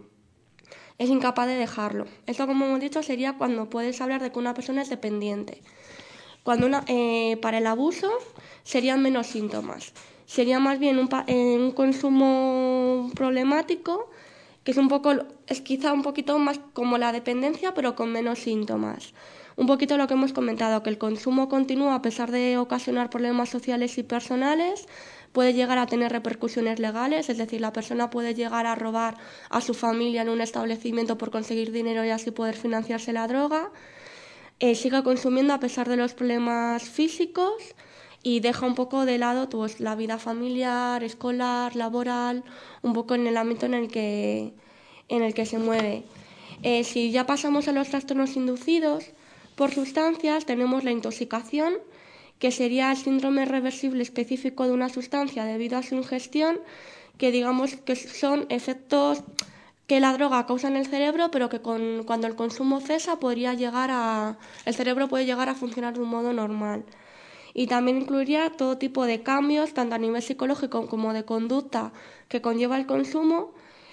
es incapaz de dejarlo. Esto, como hemos dicho, sería cuando puedes hablar de que una persona es dependiente. Cuando una, eh, para el abuso serían menos síntomas. Sería más bien un, eh, un consumo problemático, que es un poco, es quizá un poquito más como la dependencia, pero con menos síntomas. Un poquito lo que hemos comentado, que el consumo continuo, a pesar de ocasionar problemas sociales y personales, puede llegar a tener repercusiones legales, es decir, la persona puede llegar a robar a su familia en un establecimiento por conseguir dinero y así poder financiarse la droga. Eh, sigue consumiendo a pesar de los problemas físicos y deja un poco de lado pues, la vida familiar, escolar, laboral, un poco en el ámbito en el que, en el que se mueve. Eh, si ya pasamos a los trastornos inducidos por sustancias, tenemos la intoxicación, que sería el síndrome reversible específico de una sustancia debido a su ingestión, que digamos que son efectos que la droga causa en el cerebro, pero que con, cuando el consumo cesa podría llegar a, el cerebro puede llegar a funcionar de un modo normal. Y también incluiría todo tipo de cambios, tanto a nivel psicológico como de conducta, que conlleva el consumo.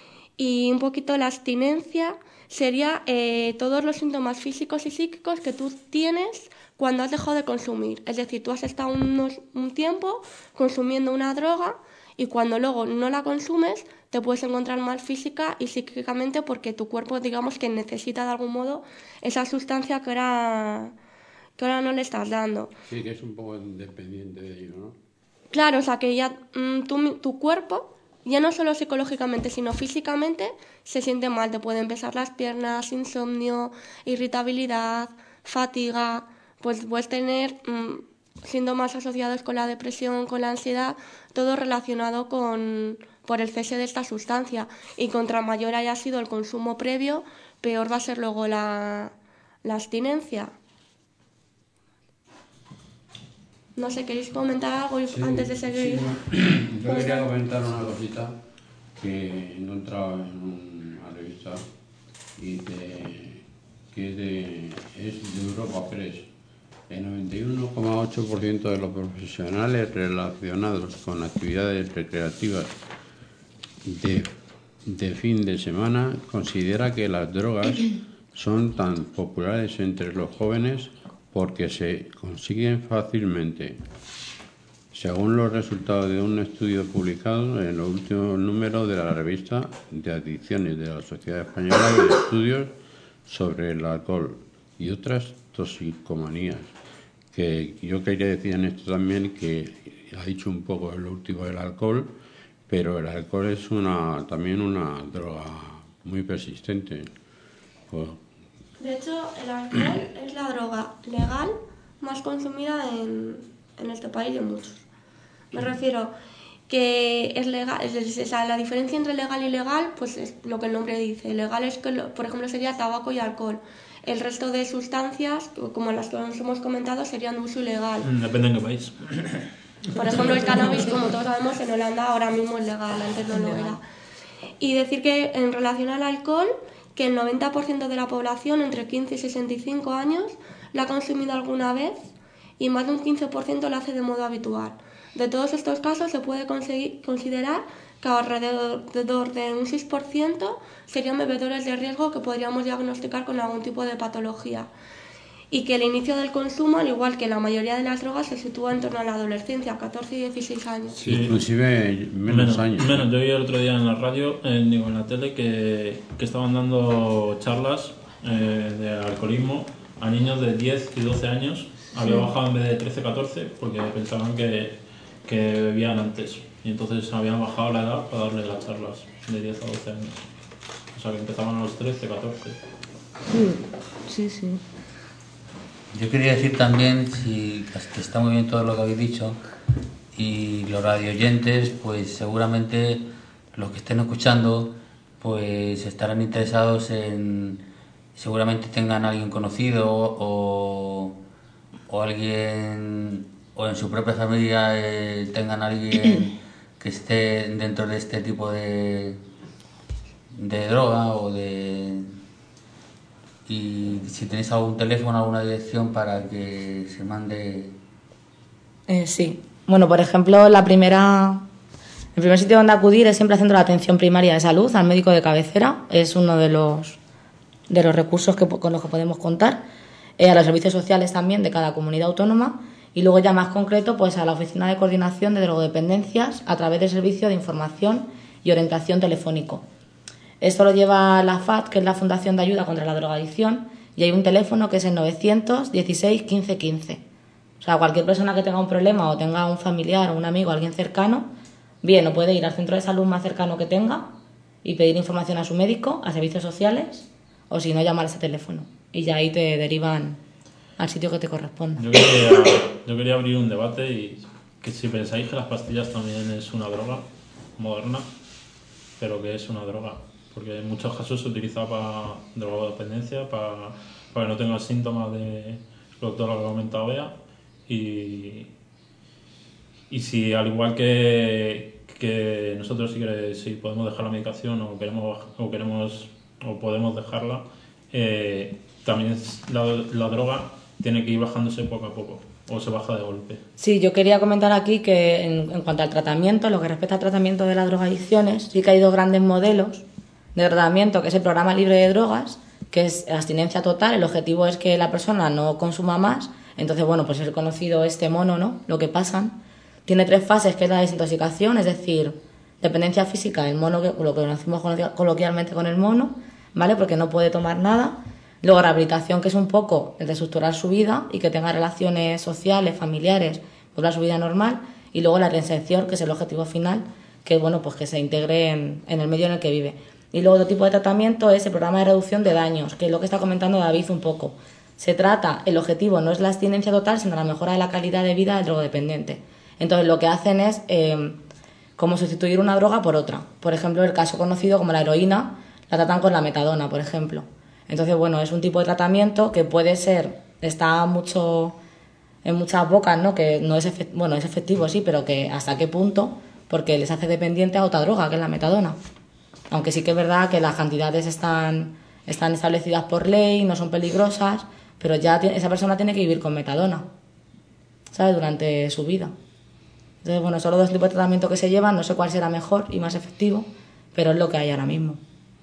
Y un poquito la abstinencia sería eh, todos los síntomas físicos y psíquicos que tú tienes cuando has dejado de consumir. Es decir, tú has estado unos, un tiempo consumiendo una droga y cuando luego no la consumes te puedes encontrar mal física y psíquicamente porque tu cuerpo, digamos, que necesita de algún modo esa sustancia que ahora, que ahora no le estás dando. Sí, que es un poco dependiente de ello, ¿no? Claro, o sea, que ya mmm, tu, tu cuerpo, ya no solo psicológicamente, sino físicamente, se siente mal. Te pueden pesar las piernas, insomnio, irritabilidad, fatiga. Pues puedes tener mmm, síntomas asociados con la depresión, con la ansiedad, todo relacionado con por el cese de esta sustancia. Y contra mayor haya sido el consumo previo, peor va a ser luego la, la abstinencia. No sé, ¿queréis comentar algo Sí, antes de seguir? sí, yo quería comentar una cosita que he encontrado en una revista y de, que es de, es de Europa Press. El noventa y uno coma ocho por ciento de los profesionales relacionados con actividades recreativas de, de fin de semana considera que las drogas son tan populares entre los jóvenes porque se consiguen fácilmente. Según los resultados de un estudio publicado en el último número de la revista de adicciones de la Sociedad Española de Estudios sobre el Alcohol y otras toxicomanías, que yo quería decir en esto también que ha dicho un poco lo último del alcohol, pero el alcohol es una también una droga muy persistente. Pues, De hecho, el alcohol es la droga legal más consumida en, en este país y en muchos. Me refiero que es legal, es, es, es, la diferencia entre legal y ilegal, pues es lo que el nombre dice. Legal es que, lo, por ejemplo, sería tabaco y alcohol. El resto de sustancias, como las que nos hemos comentado, serían de uso ilegal. Depende en qué país. Por ejemplo, el cannabis, como todos sabemos, en Holanda ahora mismo es legal, antes no lo era. Y decir que en relación al alcohol, que el noventa por ciento de la población entre quince y sesenta y cinco años la ha consumido alguna vez y más de un quince por ciento lo hace de modo habitual. De todos estos casos se puede conseguir, considerar que alrededor de un seis por ciento serían bebedores de riesgo que podríamos diagnosticar con algún tipo de patología. Y que el inicio del consumo, al igual que la mayoría de las drogas, se sitúa en torno a la adolescencia, catorce y dieciséis años. sí, inclusive menos, menos años. Menos, yo vi el otro día en la radio, eh, digo en la tele, que, que estaban dando charlas eh, de alcoholismo a niños de diez y doce años. Había bajado en vez de trece a catorce porque pensaban que, que bebían antes. Y entonces habían bajado la edad para darle las charlas de diez a doce años. O sea que empezaban a los trece, catorce. Sí, sí. Yo quería decir también, si que está muy bien todo lo que habéis dicho, y los radioyentes, pues seguramente los que estén escuchando, pues estarán interesados en, seguramente tengan a alguien conocido o, o alguien, o en su propia familia eh, tengan a alguien que esté dentro de este tipo de, de droga o de... Y si tenéis algún teléfono, alguna dirección para que se mande... Eh, sí. Bueno, por ejemplo, la primera, el primer sitio donde acudir es siempre al centro de atención primaria de salud, al médico de cabecera. Es uno de los, de los recursos que, con los que podemos contar. Eh, a los servicios sociales también de cada comunidad autónoma. Y luego ya más concreto, pues a la Oficina de Coordinación de Drogodependencias a través del Servicio de Información y Orientación Telefónico. Esto lo lleva la F A D, que es la Fundación de Ayuda contra la Drogadicción, y hay un teléfono que es el novecientos dieciséis quince quince. O sea, cualquier persona que tenga un problema o tenga un familiar o un amigo, alguien cercano, bien, o puede ir al centro de salud más cercano que tenga y pedir información a su médico, a servicios sociales, o si no, llamar a ese teléfono. Y ya ahí te derivan al sitio que te corresponda. Yo quería, yo quería abrir un debate y que si pensáis que las pastillas también es una droga moderna, pero que es una droga. Porque en muchos casos se utiliza para drogodependencia, para, para que no tengas síntomas de todo lo que ha comentado Bea. Y, y si al igual que, que nosotros si, queremos, si podemos dejar la medicación o queremos o queremos o podemos dejarla, eh, también la, la droga tiene que ir bajándose poco a poco o se baja de golpe. Sí, yo quería comentar aquí que en, en cuanto al tratamiento, lo que respecta al tratamiento de las drogadicciones, sí que hay dos grandes modelos de tratamiento, que es el programa libre de drogas, que es abstinencia total. El objetivo es que la persona no consuma más. Entonces, bueno, pues es conocido este mono, ¿no? Lo que pasan. Tiene tres fases, que es la desintoxicación, es decir, dependencia física, el mono, lo que conocemos coloquialmente con el mono, ¿vale? Porque no puede tomar nada. Luego rehabilitación, que es un poco el reestructurar su vida y que tenga relaciones sociales, familiares, vuelva a su vida normal. Y luego la reinserción, que es el objetivo final, que bueno, pues que se integre en, en el medio en el que vive. Y luego otro tipo de tratamiento es el programa de reducción de daños, que es lo que está comentando David un poco. se trata, el objetivo no es la abstinencia total, sino la mejora de la calidad de vida del drogodependiente. Entonces lo que hacen es eh, como sustituir una droga por otra. Por ejemplo, el caso conocido como la heroína, la tratan con la metadona, por ejemplo. Entonces, bueno, es un tipo de tratamiento que puede ser, está mucho en muchas bocas, ¿no? Que no es efectivo, bueno, es efectivo, sí, pero que hasta qué punto, porque les hace dependiente a otra droga, que es la metadona. Aunque sí que es verdad que las cantidades están, están establecidas por ley, no son peligrosas, pero ya tiene, esa persona tiene que vivir con metadona, ¿sabes? Durante su vida. Entonces, bueno, son los dos tipos de tratamiento que se llevan, no sé cuál será mejor y más efectivo, pero es lo que hay ahora mismo.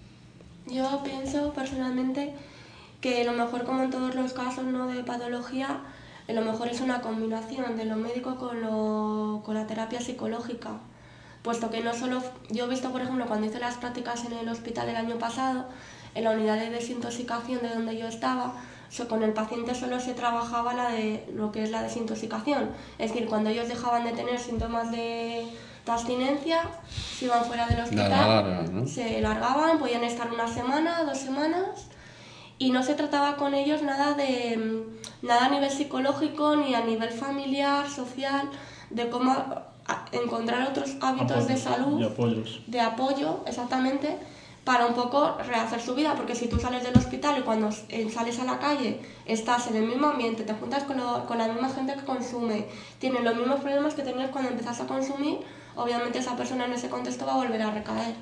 Yo pienso personalmente que lo mejor, como en todos los casos, ¿no?, de patología, lo mejor es una combinación de lo médico con, lo, con la terapia psicológica. Puesto que no solo... Yo he visto, por ejemplo, cuando hice las prácticas en el hospital el año pasado, en la unidad de desintoxicación de donde yo estaba, con el paciente solo se trabajaba la de, lo que es la desintoxicación. Es decir, cuando ellos dejaban de tener síntomas de, de abstinencia, se iban fuera del hospital, larga, ¿no? Se largaban, podían estar una semana, dos semanas, y no se trataba con ellos nada, de, nada a nivel psicológico ni a nivel familiar, social, de cómo encontrar otros hábitos Apoyo, de salud, de apoyos. de apoyo, exactamente, para un poco rehacer su vida, porque si tú sales del hospital y cuando sales a la calle estás en el mismo ambiente, te juntas con, lo, con la misma gente que consume, tienes los mismos problemas que tenías cuando empezaste a consumir, obviamente esa persona en ese contexto va a volver a recaer.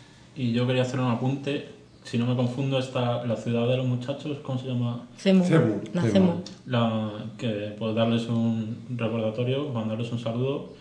Y yo quería hacer un apunte, si no me confundo, está la ciudad de los muchachos, ¿cómo se llama? Cemu. Cemu. La Cemu. Cemu. La, que pues darles un recordatorio, mandarles un saludo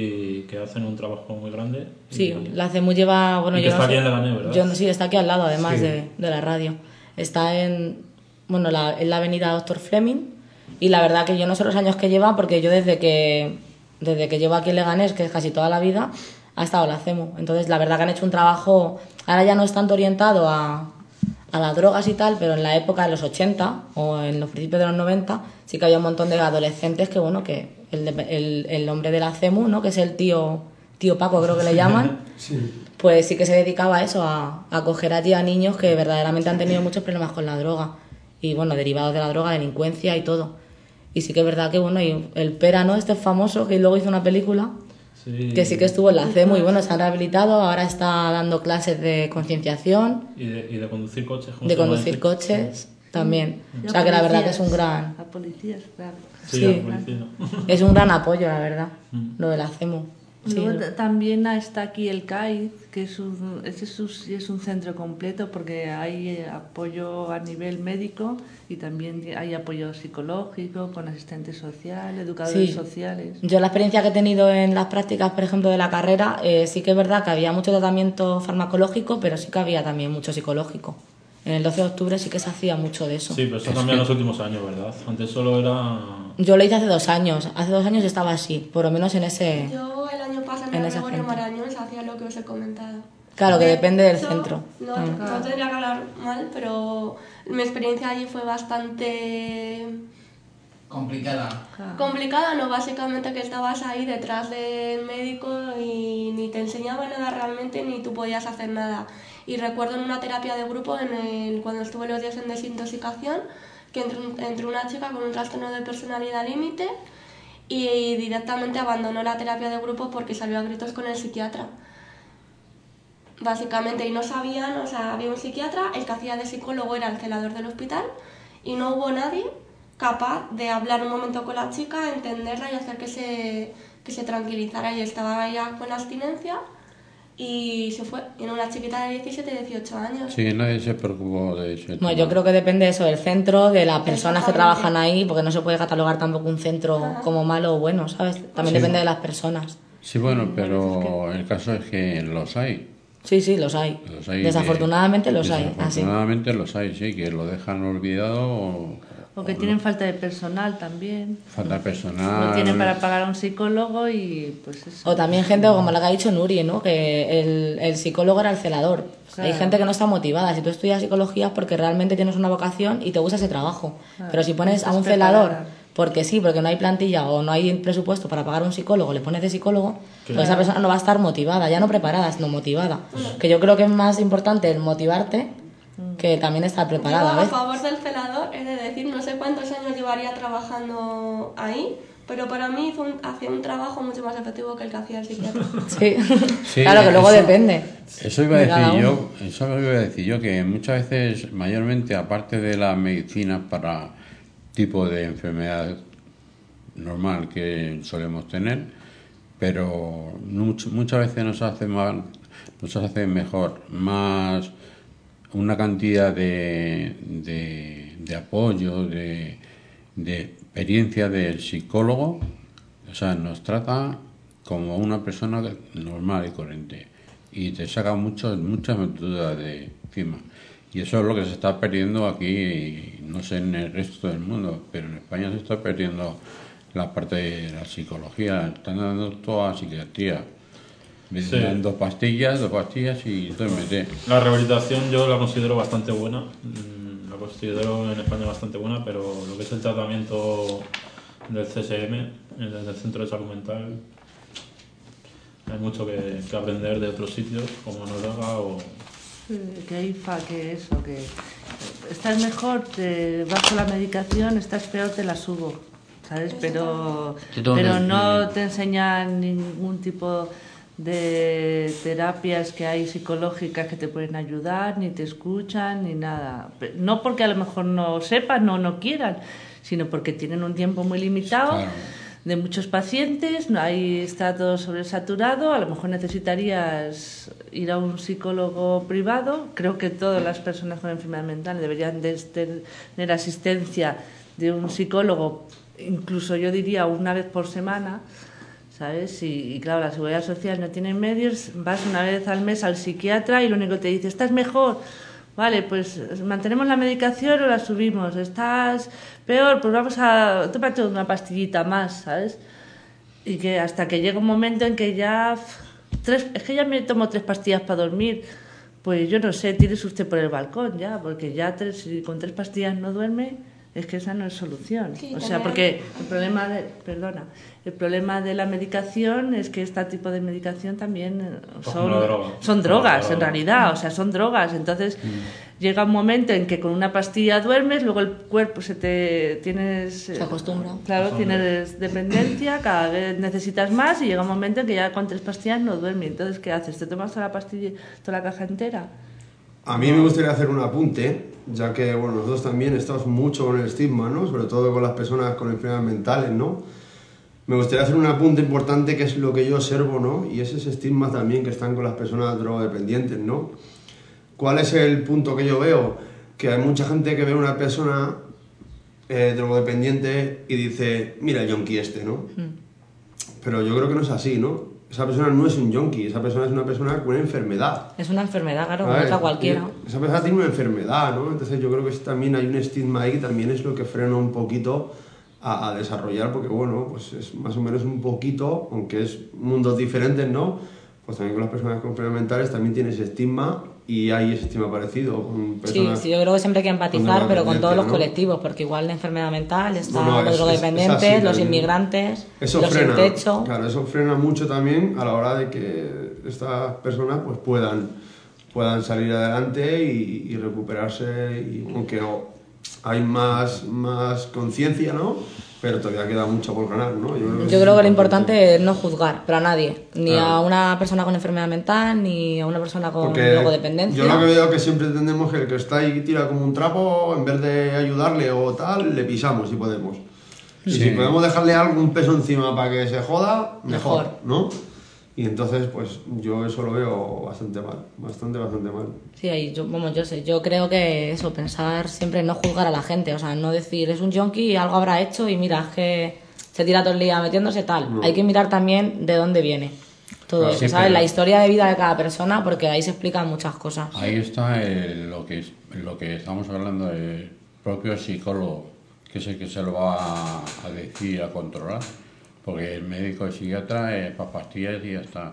y que hacen un trabajo muy grande. Sí, y, la Cemu lleva... Bueno, y que yo está no aquí sé- en Leganés, ¿verdad? Yo no, sí, está aquí al lado, además Sí. de, de la radio. Está en, bueno, la, en la avenida Doctor Fleming, y la verdad que yo no sé los años que lleva, porque yo desde que, desde que llevo aquí en Leganés, que es casi toda la vida, ha estado la Cemu. Entonces, la verdad que han hecho un trabajo... Ahora ya no es tanto orientado a, a las drogas y tal, pero en la época de los ochenta o en los principios de los noventa sí que había un montón de adolescentes que, bueno, que el, de- el, el hombre de la Cemu, ¿no?, que es el tío, tío Paco, creo que le llaman, Sí. pues sí que se dedicaba a eso, a, a coger allí a niños que verdaderamente han tenido muchos problemas con la droga. Y bueno, derivados de la droga, delincuencia y todo. Y sí que es verdad que, bueno, y el Pera, ¿no?, este famoso, que luego hizo una película, Sí. que sí que estuvo en la Cemu y bueno, se han rehabilitado, ahora está dando clases de concienciación, Y de, y de conducir coches. ¿cómo de se llama conducir ese? coches también. Y O a sea que la verdad que es policías, un gran, A policías, claro. Sí, Sí. a la policía. es un gran apoyo, la verdad, Mm. lo de la Cemu. Sí, Luego lo- ta- también está aquí el C A I Z, que es un, ese es un, sí es un centro completo porque hay eh, apoyo a nivel médico y también hay apoyo psicológico con asistentes sociales, educadores Sí. sociales. Yo la experiencia que he tenido en las prácticas, por ejemplo, de la carrera, eh, sí que es verdad que había mucho tratamiento farmacológico, pero sí que había también mucho psicológico. En el doce de octubre sí que se hacía mucho de eso. Sí, pero eso también en los últimos años, ¿verdad? Antes solo era... Yo lo hice hace dos años. Hace dos años estaba así, por lo menos en ese... Yo el año pasado en, En el esa Gregorio gente. Marañón se hacía lo que os he comentado. Claro, que De depende del hecho, centro. No, Mm. no tendría que hablar mal, pero mi experiencia allí fue bastante Complicada. complicada, ¿no? Básicamente que estabas ahí detrás del médico y ni te enseñaba nada realmente ni tú podías hacer nada. Y recuerdo en una terapia de grupo, en el, cuando estuve los días en desintoxicación, que entró, un- entró una chica con un trastorno de personalidad límite y directamente abandonó la terapia de grupo porque salió a gritos con el psiquiatra. Básicamente, y no sabían, o sea, había un psiquiatra, el que hacía de psicólogo era el celador del hospital y no hubo nadie capaz de hablar un momento con la chica, entenderla y hacer que se, que se tranquilizara. Y estaba ya con abstinencia y se fue. Era una chiquita de diecisiete, dieciocho años. Sí, nadie se preocupó de eso. No, yo creo que depende eso del centro, de las personas que Exactamente. trabajan ahí, porque no se puede catalogar tampoco un centro Ajá. como malo o bueno, ¿sabes? También Sí. depende de las personas. Sí, bueno, pero el caso es que los hay. Sí, sí, los hay. Los hay Desafortunadamente que- los hay, así. Desafortunadamente los hay, sí, que lo dejan olvidado o, O que o tienen no. falta de personal también. falta personal. No tienen para pagar a un psicólogo y pues eso. O también gente como la que ha dicho Nuri, ¿no? Que el, el psicólogo era el celador. Claro. Hay gente que no está motivada. Si tú estudias psicología es porque realmente tienes una vocación y te gusta ese trabajo. Claro. Pero si pones a Estás un celador preparada. porque sí, porque no hay plantilla o no hay presupuesto para pagar a un psicólogo, le pones de psicólogo, Claro. pues esa persona no va a estar motivada, ya no preparada, sino motivada. Que yo creo que es más importante el motivarte que también está Yo preparada. a ¿ves? favor del celador, es de decir, no sé cuántos años llevaría trabajando ahí, pero para mí hizo un- hacía un trabajo mucho más efectivo que el que hacía el psiquiatra. Sí. Sí, claro que luego eso- depende. Eso iba a de cada decir uno. yo, eso iba a decir yo, que muchas veces, mayormente, aparte de la medicina para tipo de enfermedad normal que solemos tener, pero much- muchas veces nos hace más, nos hace mejor, más una cantidad de, de, de apoyo, de, de experiencia del psicólogo, o sea, nos trata como una persona normal y corriente y te saca muchas muchas dudas de encima. Y eso es lo que se está perdiendo aquí, no sé en el resto del mundo, pero en España se está perdiendo la parte de la psicología, están dando toda psiquiatría. Me Sí. dan dos pastillas, dos pastillas y duérmete. La rehabilitación yo la considero bastante buena, mm, la considero en España bastante buena, pero lo que es el tratamiento del C S M, el del Centro de Salud Mental, hay mucho que, que aprender de otros sitios como Noruega o... Eh, que I F A, que eso, que estás mejor, te bajo la medicación, estás peor, te la subo, ¿sabes? Pero, Yo tengo pero que- no te enseñan ningún tipo de terapias que hay psicológicas que te pueden ayudar, ni te escuchan, ni nada. Pe- No porque a lo mejor no sepan, no, no quieran, sino porque tienen un tiempo muy limitado. Claro. De muchos pacientes, no ahí está todo sobresaturado, a lo mejor necesitarías ir a un psicólogo privado. Creo que todas las personas con enfermedad mental deberían de tener asistencia de un psicólogo, incluso yo diría una vez por semana, ¿sabes? Y, y claro, la Seguridad Social no tiene medios, vas una vez al mes al psiquiatra y lo único que te dice, ¿estás mejor? Vale, pues mantenemos la medicación o la subimos. Estás peor, pues vamos a... Tómate una pastillita más, ¿sabes? Y que hasta que llega un momento en que ya... pf, Tres, es que ya me tomo tres pastillas para dormir. Pues yo no sé, tírese usted por el balcón ya, porque ya tres, si con tres pastillas no duerme, es que esa no es solución. Sí, o sea, también. porque el problema de... Perdona. El problema de la medicación es que este tipo de medicación también eh, Pues son, como la droga. son Como drogas, la en droga. realidad, o sea, son drogas. Entonces llega un momento en que con una pastilla duermes, luego el cuerpo se te tienes Se acostumbra. Claro, Acostumbra. tienes dependencia, cada vez necesitas más y llega un momento en que ya con tres pastillas no duermes. Entonces, ¿qué haces? ¿Te tomas toda la pastilla, toda la caja entera? A mí me gustaría hacer un apunte, ya que bueno, nosotros también estamos mucho con el estigma, ¿no? Sobre todo con las personas con enfermedades mentales, ¿no? Me gustaría hacer un apunte importante que es lo que yo observo, ¿no? Y es ese estigma también que están con las personas drogodependientes, ¿no? ¿Cuál es el punto que yo veo? Que hay mucha gente que ve a una persona eh, drogodependiente y dice, mira el yonki este, ¿no? Pero yo creo que no es así, ¿no? Esa persona no es un yonki, esa persona es una persona con una enfermedad. Es una enfermedad, claro, como ¿Sabes? otra cualquiera. Esa persona tiene una enfermedad, ¿no? Entonces yo creo que también hay un estigma ahí que también es lo que frena un poquito a, a desarrollar, porque bueno, pues es más o menos un poquito, aunque es mundos diferentes, ¿no? Pues también con las personas con enfermedades mentales también tiene ese estigma y hay ese estigma parecido con Sí, personas... sí, yo creo que siempre hay que empatizar, con pero con todos los drogodependencia, ¿no? colectivos, porque igual la enfermedad mental está No, no, los es- es- drogodependientes, es así los también. inmigrantes, Eso los frena, sin techo. claro, eso frena mucho también a la hora de que estas personas pues puedan, puedan salir adelante y, y recuperarse, y, aunque no, hay más, más conciencia, ¿no? Pero todavía queda mucho por ganar, ¿no? Yo creo Yo eso creo que es lo importante es no juzgar, pero a nadie, ni Claro. a una persona con enfermedad mental, ni a una persona con Porque drogodependencia. yo lo que veo es que siempre entendemos que el que está ahí tira como un trapo, en vez de ayudarle o tal, le pisamos si podemos. Y Sí. si podemos dejarle algún peso encima para que se joda, mejor, Mejor. ¿no? Y entonces, pues yo eso lo veo bastante mal, bastante, bastante mal. Sí, ahí yo, vamos, yo sé, yo creo que eso, pensar siempre en no juzgar a la gente, o sea, no decir es un yonki y algo habrá hecho y mira, es que se tira todo el día metiéndose tal. No. Hay que mirar también de dónde viene todo Claro, eso, sí, ¿sabes? pero- La historia de vida de cada persona, porque ahí se explican muchas cosas. Ahí está el- lo, que, es- lo que estamos hablando del propio psicólogo, que es el que se lo va a, a decir, a controlar, porque el médico el psiquiatra es para pastillas y ya está.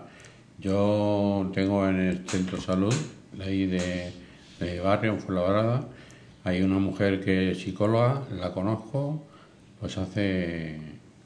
Yo tengo en el centro de salud, de ahí de, de mi barrio, en Fuenlabrada, hay una mujer que es psicóloga, la conozco, pues hace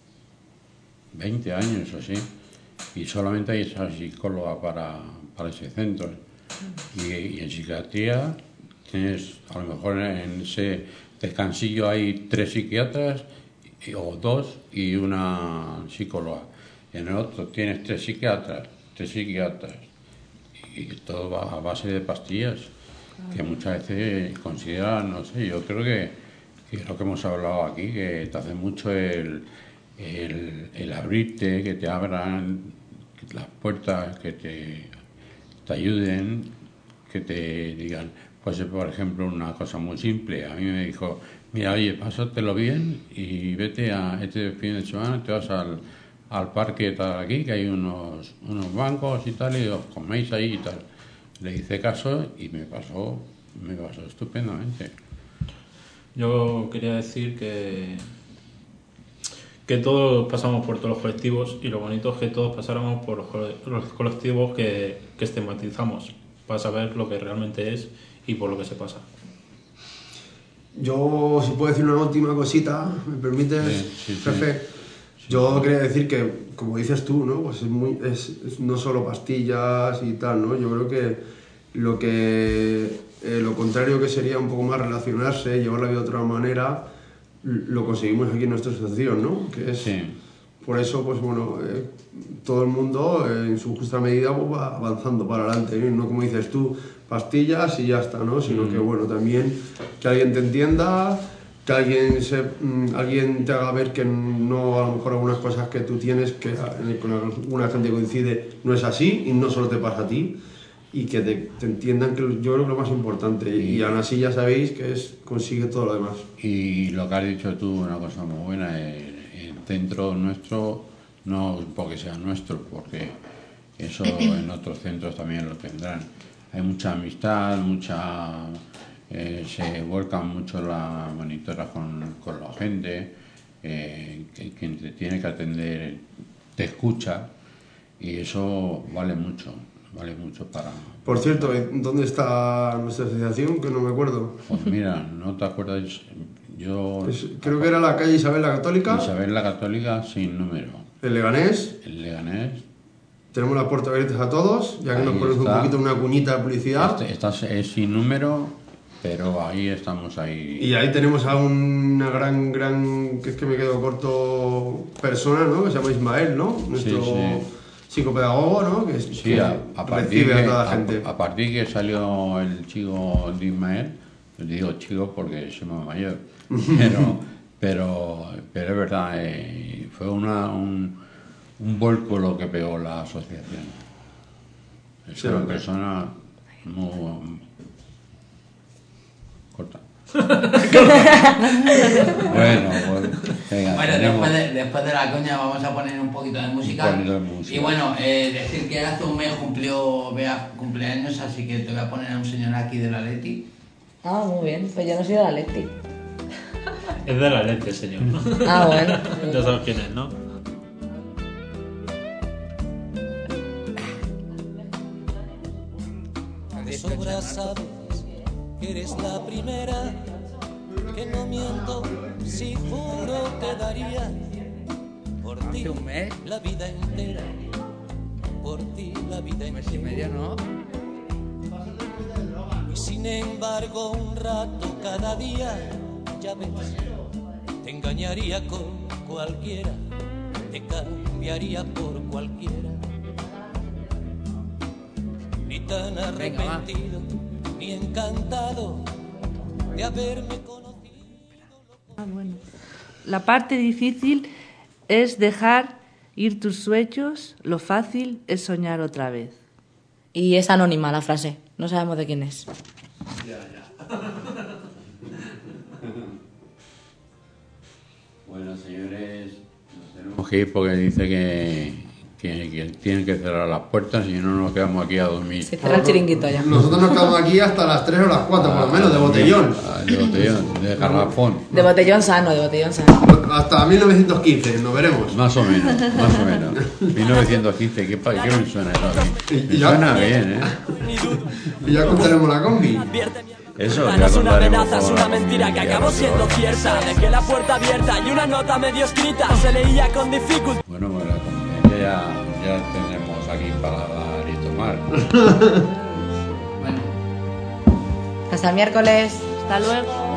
veinte años o así, y solamente hay esa psicóloga para, para ese centro. Y, y en psiquiatría tienes, a lo mejor en ese descansillo hay tres psiquiatras y- o dos y una psicóloga. En el otro tienes tres psiquiatras, tres psiquiatras y todo va a base de pastillas que muchas veces consideran, no sé, yo creo que, que es lo que hemos hablado aquí, que te hace mucho el, el, el abrirte, que te abran las puertas, que te, te ayuden, que te digan, pues por ejemplo una cosa muy simple, a mí me dijo, mira, oye, pásatelo bien y vete a este fin de semana, te vas al, al parque tal aquí, que hay unos, unos bancos y tal, y os coméis ahí y tal. Le hice caso y me pasó, me pasó estupendamente. Yo quería decir que, que todos pasamos por todos los colectivos y lo bonito es que todos pasáramos por los, cole- los colectivos que, que estigmatizamos para saber lo que realmente es y por lo que se pasa. Yo, si puedo decir una última cosita, ¿me permites, Sí, sí, sí. jefe? Yo quería decir que, como dices tú, ¿no? Pues es muy, es, es no solo pastillas y tal, ¿no? Yo creo que lo que eh, lo contrario que sería un poco más relacionarse, llevar la vida de otra manera, l- lo conseguimos aquí en nuestra asociación, ¿no? Que es, Sí. por eso, pues bueno, eh, todo el mundo eh, en su justa medida pues, va avanzando para adelante, ¿eh? No como dices tú, pastillas y ya está, ¿no? Sino Mm. que bueno, también que alguien te entienda, que alguien, se, mm, alguien te haga ver que no, a lo mejor algunas cosas que tú tienes, que eh, con alguna gente coincide, no es así y no solo te pasa a ti, y que te, te entiendan, que yo creo que lo más importante, y, y aún así ya sabéis que es consigue todo lo demás. Y lo que has dicho tú, una cosa muy buena, el, el centro nuestro, no porque sea nuestro, porque eso en otros centros también lo tendrán. Hay mucha amistad, mucha eh, se vuelcan mucho las monitoras con, con la gente, eh, que quien te tiene que atender te escucha y eso vale mucho, vale mucho para... Por cierto, ¿dónde está nuestra asociación? Que no me acuerdo. Pues mira, ¿no te acuerdas? Yo... Es- creo que era la calle Isabel la Católica, Isabel la Católica sin número. el Leganés. El Leganés. Tenemos las puertas abiertas a todos, ya que Ahí nos ponemos un está. poquito una cuñita de publicidad. Este, esta es sin número, pero ahí estamos ahí. Y ahí tenemos a una gran, gran, que es que me quedo corto, persona, ¿no? Que se llama Ismael, ¿no? Nuestro Sí, sí. psicopedagogo, ¿no? Que, es- Sí, que a, a partir recibe que, a toda la a- gente. a partir que salió el chico de Ismael, le digo chico porque soy más mayor, pero, pero, pero es verdad, eh, fue una, un, un vuelco lo que pegó la asociación. Es Sí, una ¿verdad? persona muy... corta. Bueno, pues, venga, Bueno, tenemos- después de, después de la coña vamos a poner un poquito de música. Un poquito de música. Y bueno, eh, decir que hace un mes cumplió Bea cumpleaños, así que te voy a poner a un señor aquí de la Leti. Ah, muy bien. Pues yo no soy de la Leti. Es de la leche, señor. Ah, bueno. Ya sabes quién es, ¿no? De sobra sabes que eres la primera, que no miento si juro que daría por ti Hace un mes, la vida entera, por ti la vida un mes y entera. medio, ¿no? Y sin embargo un rato cada día, ya ves, te engañaría con cualquiera, te cambiaría por cualquiera. Ni tan Venga, va. arrepentido, ni encantado de haberme conocido. Ah, bueno. La parte difícil es dejar ir tus sueños, lo fácil es soñar otra vez. Y es anónima la frase. No sabemos de quién es. Bueno, señores, nos tenemos que ir porque dice que, que, que tienen que cerrar las puertas y no nos quedamos aquí a dormir. Se cierra el chiringuito ya. Nosotros nos quedamos aquí hasta las tres o las cuatro, por lo menos, de botellón. Ah, De botellón, de garrafón. De botellón sano, de botellón sano. Hasta mil novecientos quince, nos veremos. Más o menos, más o menos. mil novecientos quince, ¿qué, pa- qué me suena eso a mí? Y- y Me ya- suena bien, ¿eh? Y ya contaremos la combi. Eso, ya Es una contaremos amenaza, es todo. una mentira que acabó siendo cierta. Dejé la puerta abierta y una nota medio escrita se leía con dificultad. Bueno, pues la convivencia ya, ya tenemos aquí para dar y tomar. Bueno, Hasta Hasta el miércoles. Hasta luego.